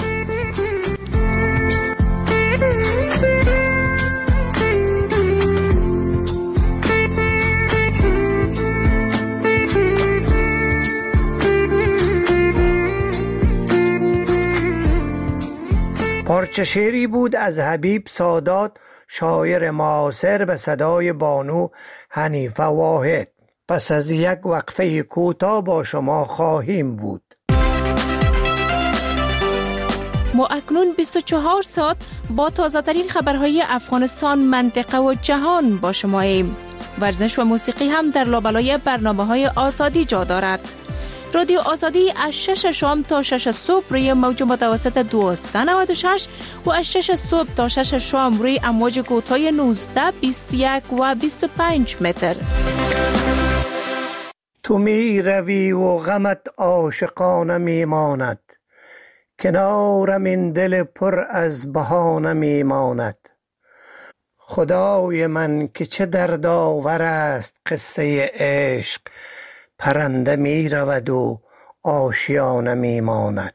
[SPEAKER 8] پارچه شعری بود از حبیب سادات، شاعر معاصر، به صدای بانو حنیفه واحد. پس از یک وقفه کوتاه با شما خواهیم بود.
[SPEAKER 13] ما اکنون بیست و چهار ساعت با تازه ترین خبرهای افغانستان، منطقه و جهان با شما ایم. ورزش و موسیقی هم در لابلای برنامه‌های آزادی جا دارد. رادیو آزادی از شش شام تا شش صبح روی موج متوسط دویست و نود و شش و از شش صبح تا شش شام روی امواج کوتاه نوزده، بیست و یک و بیست و پنج متر.
[SPEAKER 8] تو می روی و غمت عاشقانه می ماند، کنارم این دل پر از بهانه می ماند. خدای من که چه دردآور است قصه عشق، پرنده می رود و آشیانه می ماند.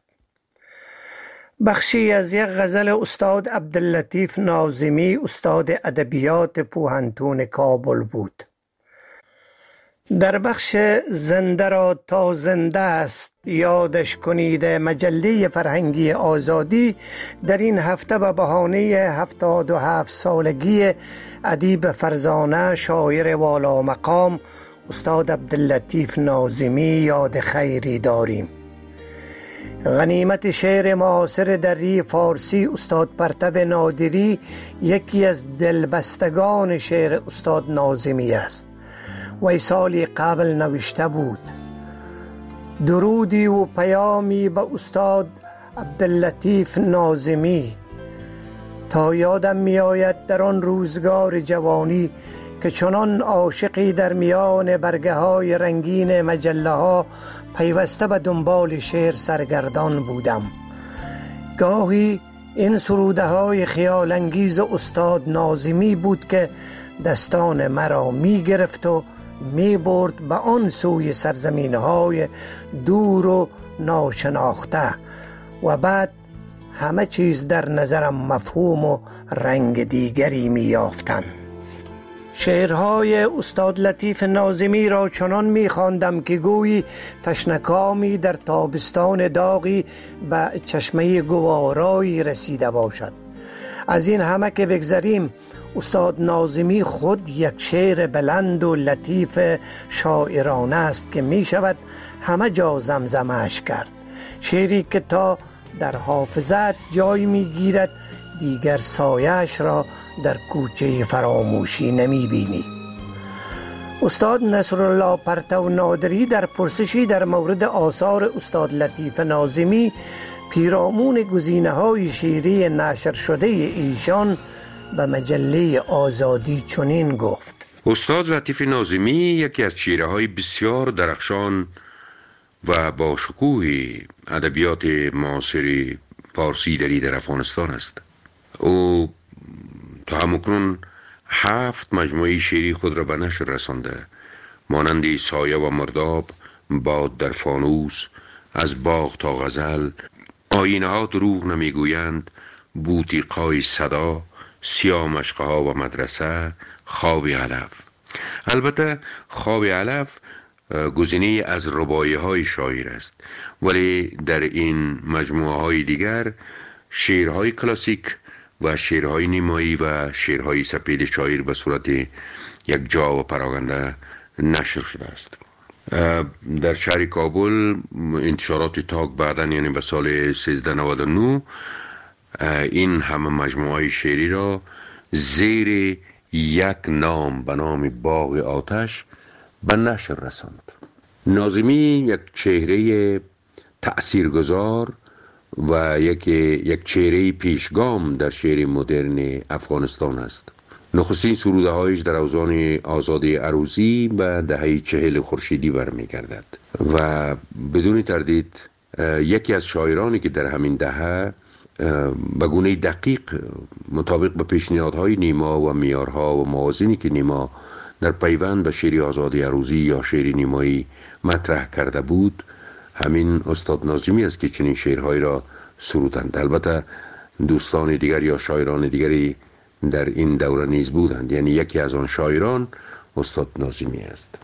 [SPEAKER 8] بخشی از یک غزل استاد عبداللطیف ناظمی، استاد ادبیات پوهنتون کابل بود. در بخش زنده را تا زنده است یادش کنید، مجله فرهنگی آزادی در این هفته به بهانه هفتاد و هفت سالگی ادیب فرزانه شاعر والا مقام استاد عبداللطیف ناظمی یاد خیری داریم. غنیمت شعر معاصر دری فارسی استاد پرتو نادری یکی از دلبستگان شعر استاد ناظمی است. وی سالی قبل نوشته بود: درودی و پیامی به استاد عبداللطیف ناظمی، تا یادم می آید در آن روزگار جوانی که چنان عاشقی در میان برگه های رنگین مجله ها پیوسته به دنبال شعر سرگردان بودم. گاهی این سروده های خیال انگیز استاد ناظمی بود که دستان مرا می گرفت و می برد به آن سوی سرزمین های دور و ناشناخته و بعد همه چیز در نظرم مفهوم و رنگ دیگری می یافتند. شعرهای استاد لطیف ناظمی را چنان می خواندم که گویی تشنکامی در تابستان داغی به چشمه گوارایی رسیده باشد. از این همه که بگذریم، استاد ناظمی خود یک شعر بلند و لطیف شاعرانه است که می شود همه جا زمزمش کرد. شعری که تا در حافظت جای می گیرد، دیگر سایش را در کوچه فراموشی نمی بینی. استاد نصرالله پرتو نادری در پرسشی در مورد آثار استاد لطیف ناظمی پیرامون گزینه‌های شعری نشر شده ایشان به مجله آزادی چنین گفت:
[SPEAKER 14] استاد لطیف ناظمی یکی از چهره‌های بسیار درخشان و با شکوه ادبیات معاصر پارسی دری در افغانستان است. او تا همکنون هفت مجموعه شعری خود را به نشر رسانده، مانند سایه و مرداب، باد در فانوس، از باغ تا غزل، آینه ها دروغ نمیگویند، بوتیقای صدا، سیاه مشقه ها و مدرسه، خواب علف. البته خواب علف گزینه از رباعی های شاعر است، ولی در این مجموعه های دیگر شعرهای کلاسیک و شعرهای نیمایی و شعرهای سپید شاعر به صورت یک جا و پراگنده نشر شده است. در شهر کابل انتشارات تاک بعداً یعنی به سال سیزده نود و نه این همه مجموعه شعری را زیر یک نام به نام باغ آتش به نشر رساند. ناظمی یک چهره تأثیرگذار و یک یک چهره پیشگام در شعر مدرن افغانستان است. نخستین سروده هایش در اوزان آزادی عروضی به دهه چهل خورشیدی برمیگردد و بدون تردید یکی از شاعرانی که در همین دهه به گونه دقیق مطابق به پیشنهادهای نیما و معیارها و موازینی که نیما در پیوند به شعر آزادی عروضی یا شعر نیمایی مطرح کرده بود همین استاد ناظمی است که چنین شعرهایی را سرودند. البته دوستان دیگر یا شاعران دیگری در این دوره نیز بودند، یعنی یکی از آن شاعران استاد ناظمی است.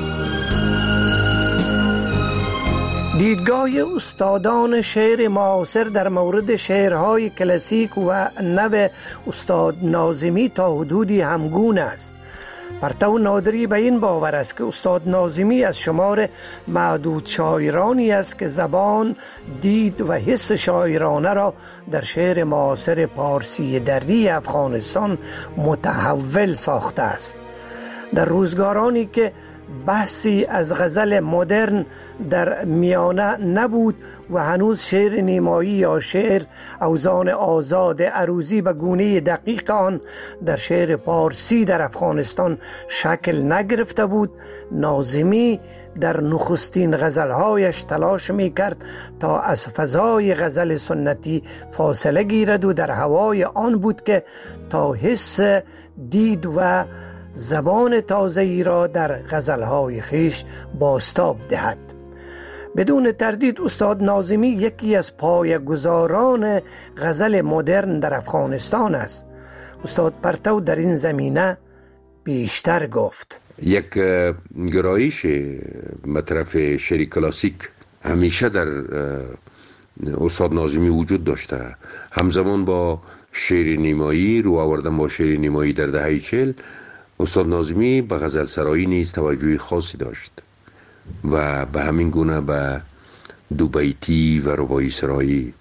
[SPEAKER 8] دیدگاه استادان شعر معاصر در مورد شعرهای کلاسیک و نو استاد ناظمی تا حدودی همگون است. پرتو نادری به این باور است که استاد ناظمی از شمار معدود شاعرانی است که زبان، دید و حس شاعرانه را در شعر معاصر پارسی دری افغانستان متحول ساخته است. در روزگارانی که بحثی از غزل مدرن در میانه نبود و هنوز شعر نیمایی یا شعر اوزان آزاد عروضی به گونه دقیق آن در شعر پارسی در افغانستان شکل نگرفته بود، ناظمی در نخستین غزلهایش تلاش می کرد تا از فضای غزل سنتی فاصله گیرد و در هوای آن بود که تا حس، دید و زبان تازه‌ای را در غزلهای خیش بازتاب دهد. بدون تردید استاد ناظمی یکی از پایه‌گذاران غزل مدرن در افغانستان است. استاد پرتو در این زمینه بیشتر گفت.
[SPEAKER 14] یک گرایش مطرف شعر کلاسیک همیشه در استاد ناظمی وجود داشته. همزمان با شعر نیمایی رو آوردن با شعر نیمایی در دهه چهل استاد ناظمی به غزل سرایی نیز توجه خاصی داشت و به همین گونه به دو بیتی و رباعی سرایی.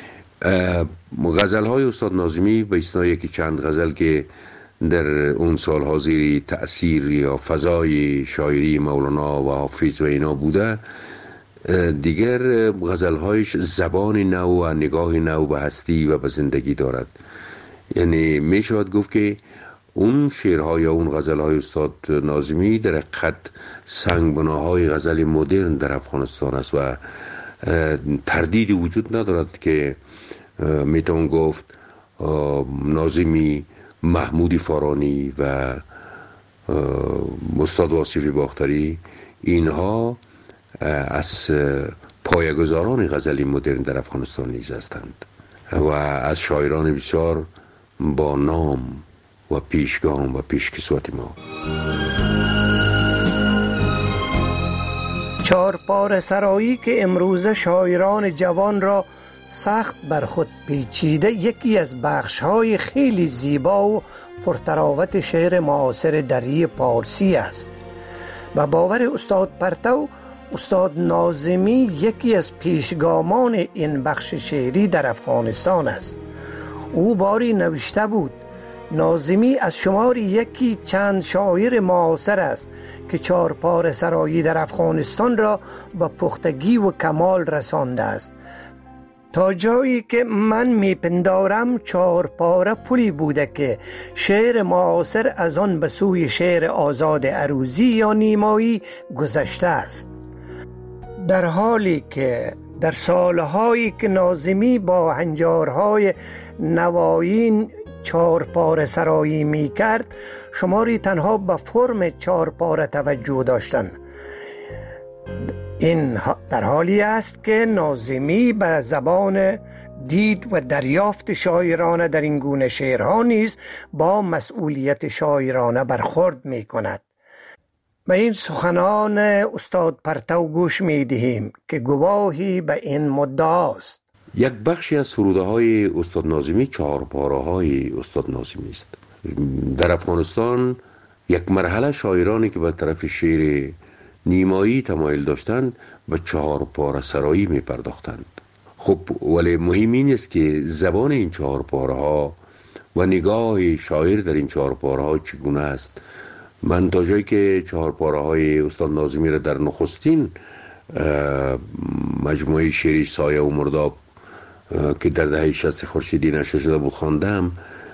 [SPEAKER 14] غزل های استاد ناظمی به استثنای که چند غزل که در اون سال حاضری تأثیر یا فضای شاعری مولانا و حافظ و اینا بوده، دیگر غزل هایش زبان نو و نگاه نو به هستی و به زندگی دارد. یعنی می شود گفت که اون شعرها یا اون غزلهای استاد ناظمی در حقیقت سنگبناهای غزل مدرن در افغانستان است و تردیدی وجود ندارد که میتون گفت ناظمی، محمود فارانی و استاد واصف باختری اینها از پایه‌گذاران غزل مدرن در افغانستان نیز هستند و از شاعران بسیار با نام و پیشگام و پیشکسوت ما.
[SPEAKER 8] چهارپاره سرایی که امروز شاعران جوان را سخت بر خود پیچیده یکی از بخش‌های خیلی زیبا و پرتراوت شعر معاصر دری پارسی است. و باور استاد پرتو، استاد ناظمی یکی از پیشگامان این بخش شعری در افغانستان است. او باری نوشته بود: ناظمی از شمار یکی چند شاعر معاصر است که چهارپاره سرایی در افغانستان را به پختگی و کمال رسانده است. تا جایی که من میپندارم چهارپاره پلی بوده که شعر معاصر از آن به سوی شعر آزاد عروضی یا نیمایی گذشته است. در حالی که در سالهایی که ناظمی با هنجارهای نوایین چهارپاره سرایی می کرد، شماری تنها به فرم چهارپاره توجه داشتند. این در حالی است که ناظمی به زبان، دید و دریافت شاعرانه در این گونه شعرها نیز با مسئولیت شاعرانه برخورد می کند. به این سخنان استاد پرتو گوش می دهیم که گواهی به این مدعاست.
[SPEAKER 14] یک بخشی از سروده های استاد ناظمی چهارپاره های استاد ناظمی است. در افغانستان یک مرحله شاعرانی که به طرف شعر نیمایی تمایل داشتند به چهار پاره سرایی می پرداختند. خب ولی مهم این است که زبان این چهار پاره ها و نگاه شاعر در این چهار پاره ها چگونه است. من تا جایی که چهار پاره های استاد ناظمی را در نخستین مجموعه شعری سایه و مرداب که در دهه شصت خورشیدی نشر شده بود خواندم،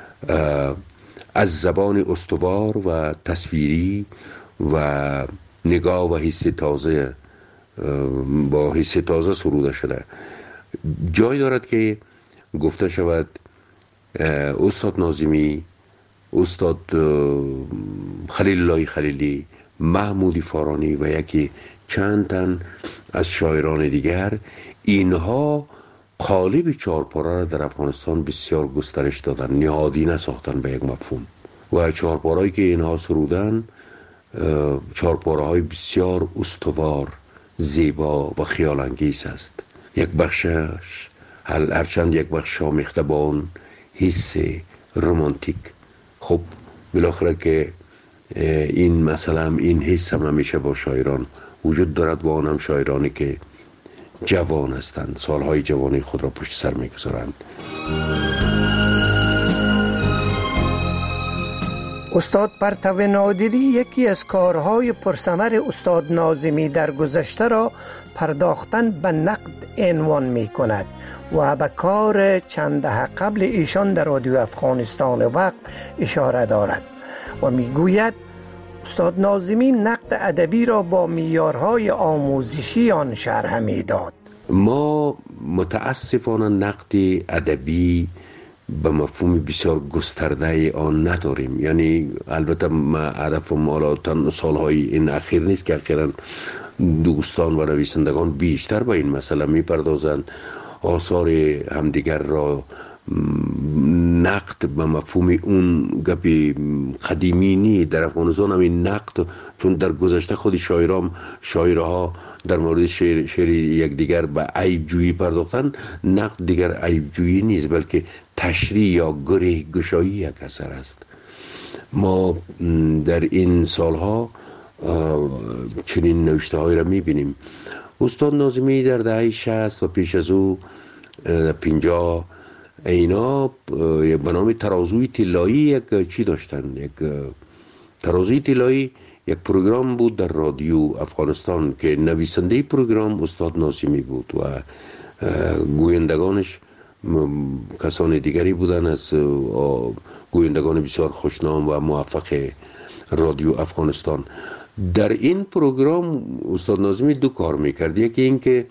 [SPEAKER 14] از زبان استوار و تصویری و نگاه و حس تازه با حس تازه سروده شده. جای دارد که گفته شود استاد ناظمی، استاد خلیل الله خلیلی، محمودی فارانی و یکی چند تن از شاعران دیگر، اینها قالب چهارپاره را در افغانستان بسیار گسترش دادن، نهادینه ساختن به یک مفهوم و چهارپارهایی که اینها سرودن چهارپاره‌های بسیار استوار، زیبا و خیال انگیز است. یک بخشش هرچند یک بخش آمیخته با اون حس رمانتیک. خب بالاخره که این مثلا این حس هم همیشه با شاعران وجود دارد و آن هم شاعرانی که جوان هستند، سالهای جوانی خود را پشت سر میگذارند.
[SPEAKER 8] استاد پرتو نادری یکی از کارهای پرثمر استاد ناظمی در گذشته را پرداختن به نقد عنوان می کند و به کار چند دهه قبل ایشان در رادیو افغانستان وقت اشاره دارد و می گوید استاد ناظمی نقد ادبی را با معیارهای آموزشی آن شرح می داد.
[SPEAKER 14] ما متاسفانه نقد ادبی به مفهوم بسیار گسترده آن نداریم. یعنی البته هدفم حالا سالهای این اخیر نیست که اخیراً دوستان و نویسندگان بیشتر به این مسئله میپردازند، آثار همدیگر را نقد به مفهوم اون گپی قدیمی نی. در افغانستان هم این نقد، چون در گذشته خود شاعرام شاعرها در مورد شعر, شعر یک دیگر به عیب جویی پرداختن، نقد دیگر عیب جویی نیست بلکه تشریح یا گره گشایی یک اثر است. ما در این سالها چنین نوشته هایی را میبینیم. استاد ناظمی در دهه شصت و پیش از او پنجاه اینا به نام ترازوی طلایی یک چی داشتن، یک ترازوی طلایی یک پروگرام بود در رادیو افغانستان که نویسنده پروگرام استاد ناظمی بود و گویندگانش کسان دیگری بودن از گویندگان بسیار خوشنام و موفق رادیو افغانستان. در این پروگرام استاد ناظمی دو کار میکرد. یکی این که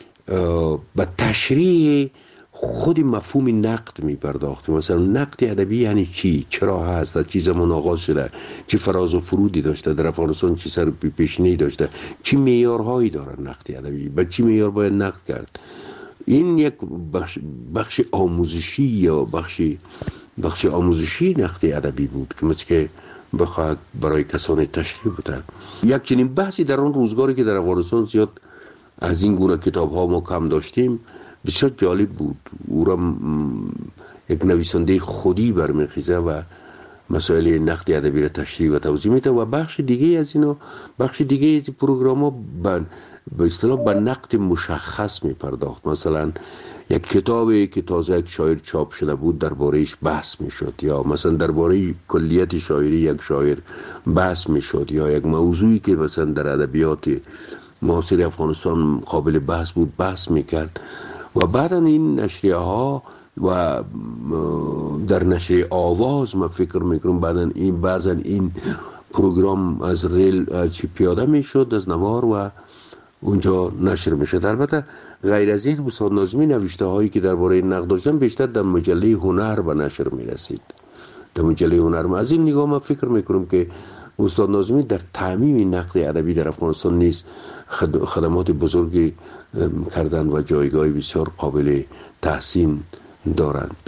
[SPEAKER 14] به تشریح خود مفهوم نقد می پرداخت. مثلا نقد ادبی یعنی چی، چرا هست، از چی زمان آغاز شده، چه فراز و فرودی داشته در افغانستان، چی سر پیشینه‌ای داشته، چی معیارهایی داره نقد ادبی، به چی معیار باید نقد کرد. این یک بخش, بخش آموزشی یا بخشی بخش آموزشی نقد ادبی بود که مثل که بخواد برای کسان تشریح بوده. یک چنین بحثی در اون روزگاری که در افغانستان زیاد از این گونه کتاب ها ما کم داشتیم بسیار جالب بود. او را یک نویسنده خودی برمیخیزه و مسائل نقد ادبی را تشریح و توضیح میده و بخش دیگه از اینا بخش دیگه از پروگرام ها به اصطلاح به نقد مشخص میپرداخت. مثلا یک کتابی که تازه یک شاعر چاپ شده بود درباره‌اش بحث میشد، یا مثلا درباره کلیت شاعری یک شاعر بحث میشد، یا یک موضوعی که مثلا در ادبیات معاصر افغانستان قابل بحث بود بحث میکرد. و بعدا این نشریه ها و در نشریه آواز ما فکر میکنم بعدا این بعضا این پروگرام از ریل چی پیاده میشد از نوار و اونجا نشر میشد. البته غیر از این استاد ناظمی نوشته هایی که درباره نقد داشتن بیشتر در مجله هنر به نشر میرسید. در مجله هنر ما از این نگاه ما فکر میکنم که استاد ناظمی در تعمیم نقد ادبی در افغانستان نیز خدمات بزرگی کردند و جایگاه بسیار قابل تحسین دارند.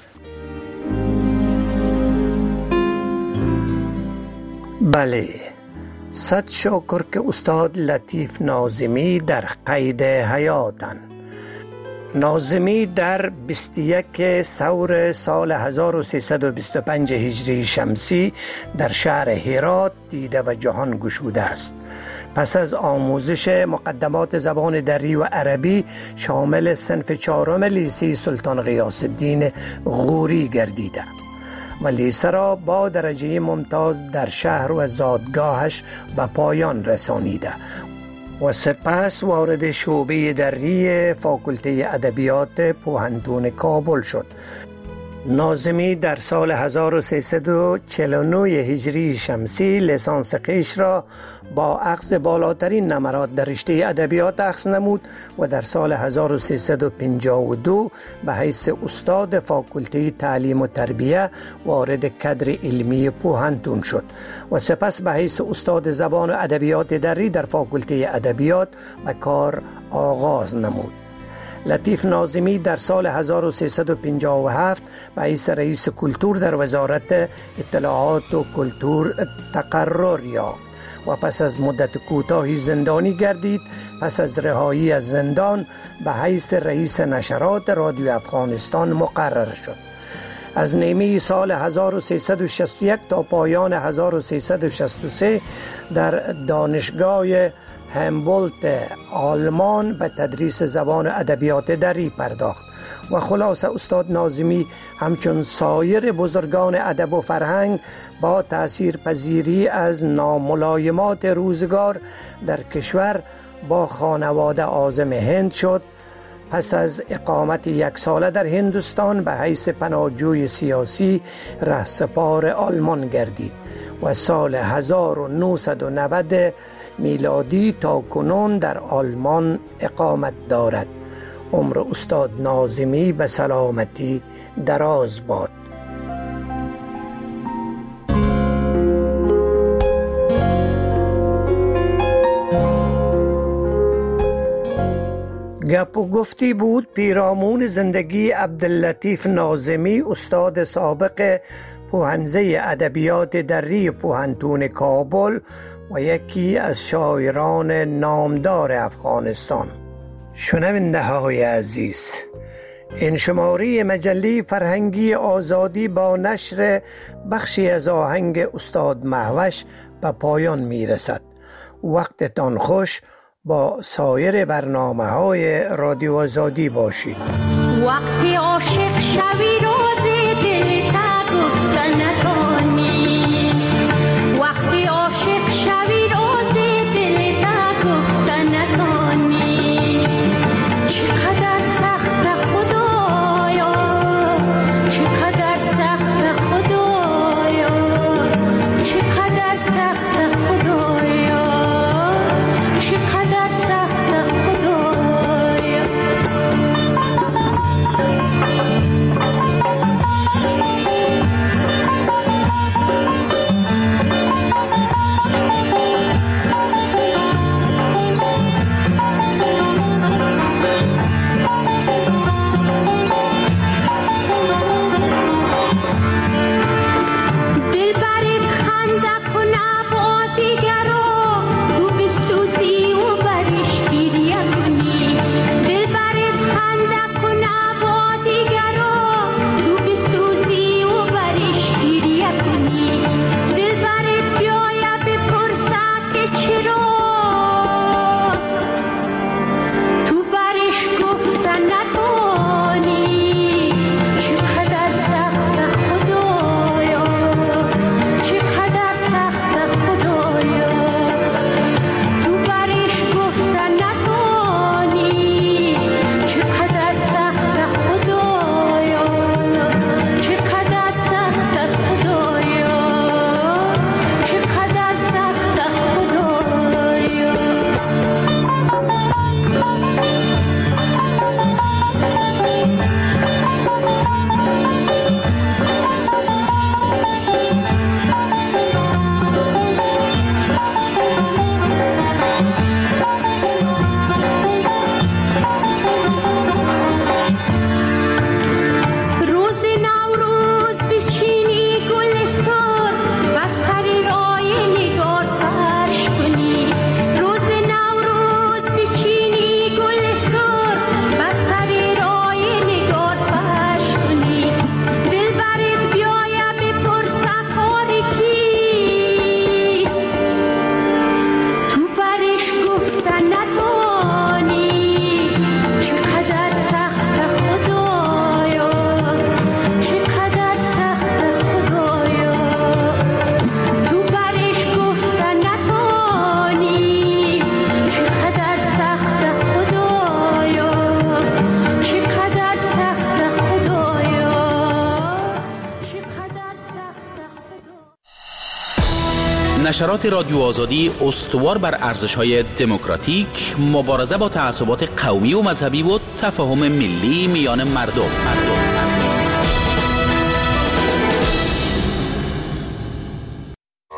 [SPEAKER 8] بله، صد شکر که استاد لطیف ناظمی در قید حیاتند. ناظمی در بیست و یک سور سال هزار و سیصد و بیست و پنج هجری شمسی در شهر هرات دیده و جهان گشوده است. پس از آموزش مقدمات زبان دری و عربی شامل صنف چهارم لیسه سلطان غیاث الدین غوری گردیده و لیسه را با درجه ممتاز در شهر و زادگاهش به پایان رسانیده و سپس وارد شعبه دری فاکولته ادبیات پوهنتون کابل شد. ناظمی در سال هزار و سیصد و چهل و نه هجری شمسی لیسانس خویش را با اخذ بالاترین نمرات در رشته ادبیات اخذ نمود و در سال هزار و سیصد و پنجاه و دو به حیث استاد فاکولته تعلیم و تربیه وارد کادر علمی پوهنتون شد و سپس به حیث استاد زبان و ادبیات دری در فاکولته ادبیات به کار آغاز نمود. لطیف ناظمی در سال هزار و سیصد و پنجاه و هفت به حیث رئیس کلتور در وزارت اطلاعات و کلتور تقرر یافت و پس از مدت کوتاهی زندانی گردید. پس از رهایی از زندان به حیث رئیس نشرات رادیو افغانستان مقرر شد. از نیمه سال هزار و سیصد و شصت و یک تا پایان هزار و سیصد و شصت و سه در دانشگاه همبولت آلمان به تدریس زبان و ادبیات دری پرداخت و خلاصه استاد ناظمی همچون سایر بزرگان ادب و فرهنگ با تأثیر پذیری از ناملایمات روزگار در کشور با خانواده عازم هند شد. پس از اقامت یک ساله در هندوستان به حیث پناهجوی سیاسی رهسپار آلمان گردید و سال هزار و نهصد و نود میلادی تا کنون در آلمان اقامت دارد. عمر استاد ناظمی به سلامتی دراز باد. گپ و گفتی بود پیرامون زندگی عبداللطیف ناظمی، استاد سابق پوهنزه ادبیات دری پوهنتون کابل و یکی از شاعران نامدار افغانستان. شنونده های عزیز، این شماره مجله فرهنگی آزادی با نشر بخشی از آهنگ استاد مهوش به پایان می رسد. وقتتان خوش، با سایر برنامه های رادیو آزادی باشید.
[SPEAKER 15] وقتی عاشق شوی روز دل تا گفتن نکنی، وقتی عاشق شوی روز دل تا گفتن نکنی، چقدر سخت خدایا، چقدر سخت خدایا، چقدر سخت خدایا، چقدر سخت خدایا. چقدر سخت
[SPEAKER 10] نشرات رادیو آزادی استوار بر ارزش‌های دموکراتیک، مبارزه با تعصبات قومی و مذهبی و تفاهم ملی میان مردم. مردم.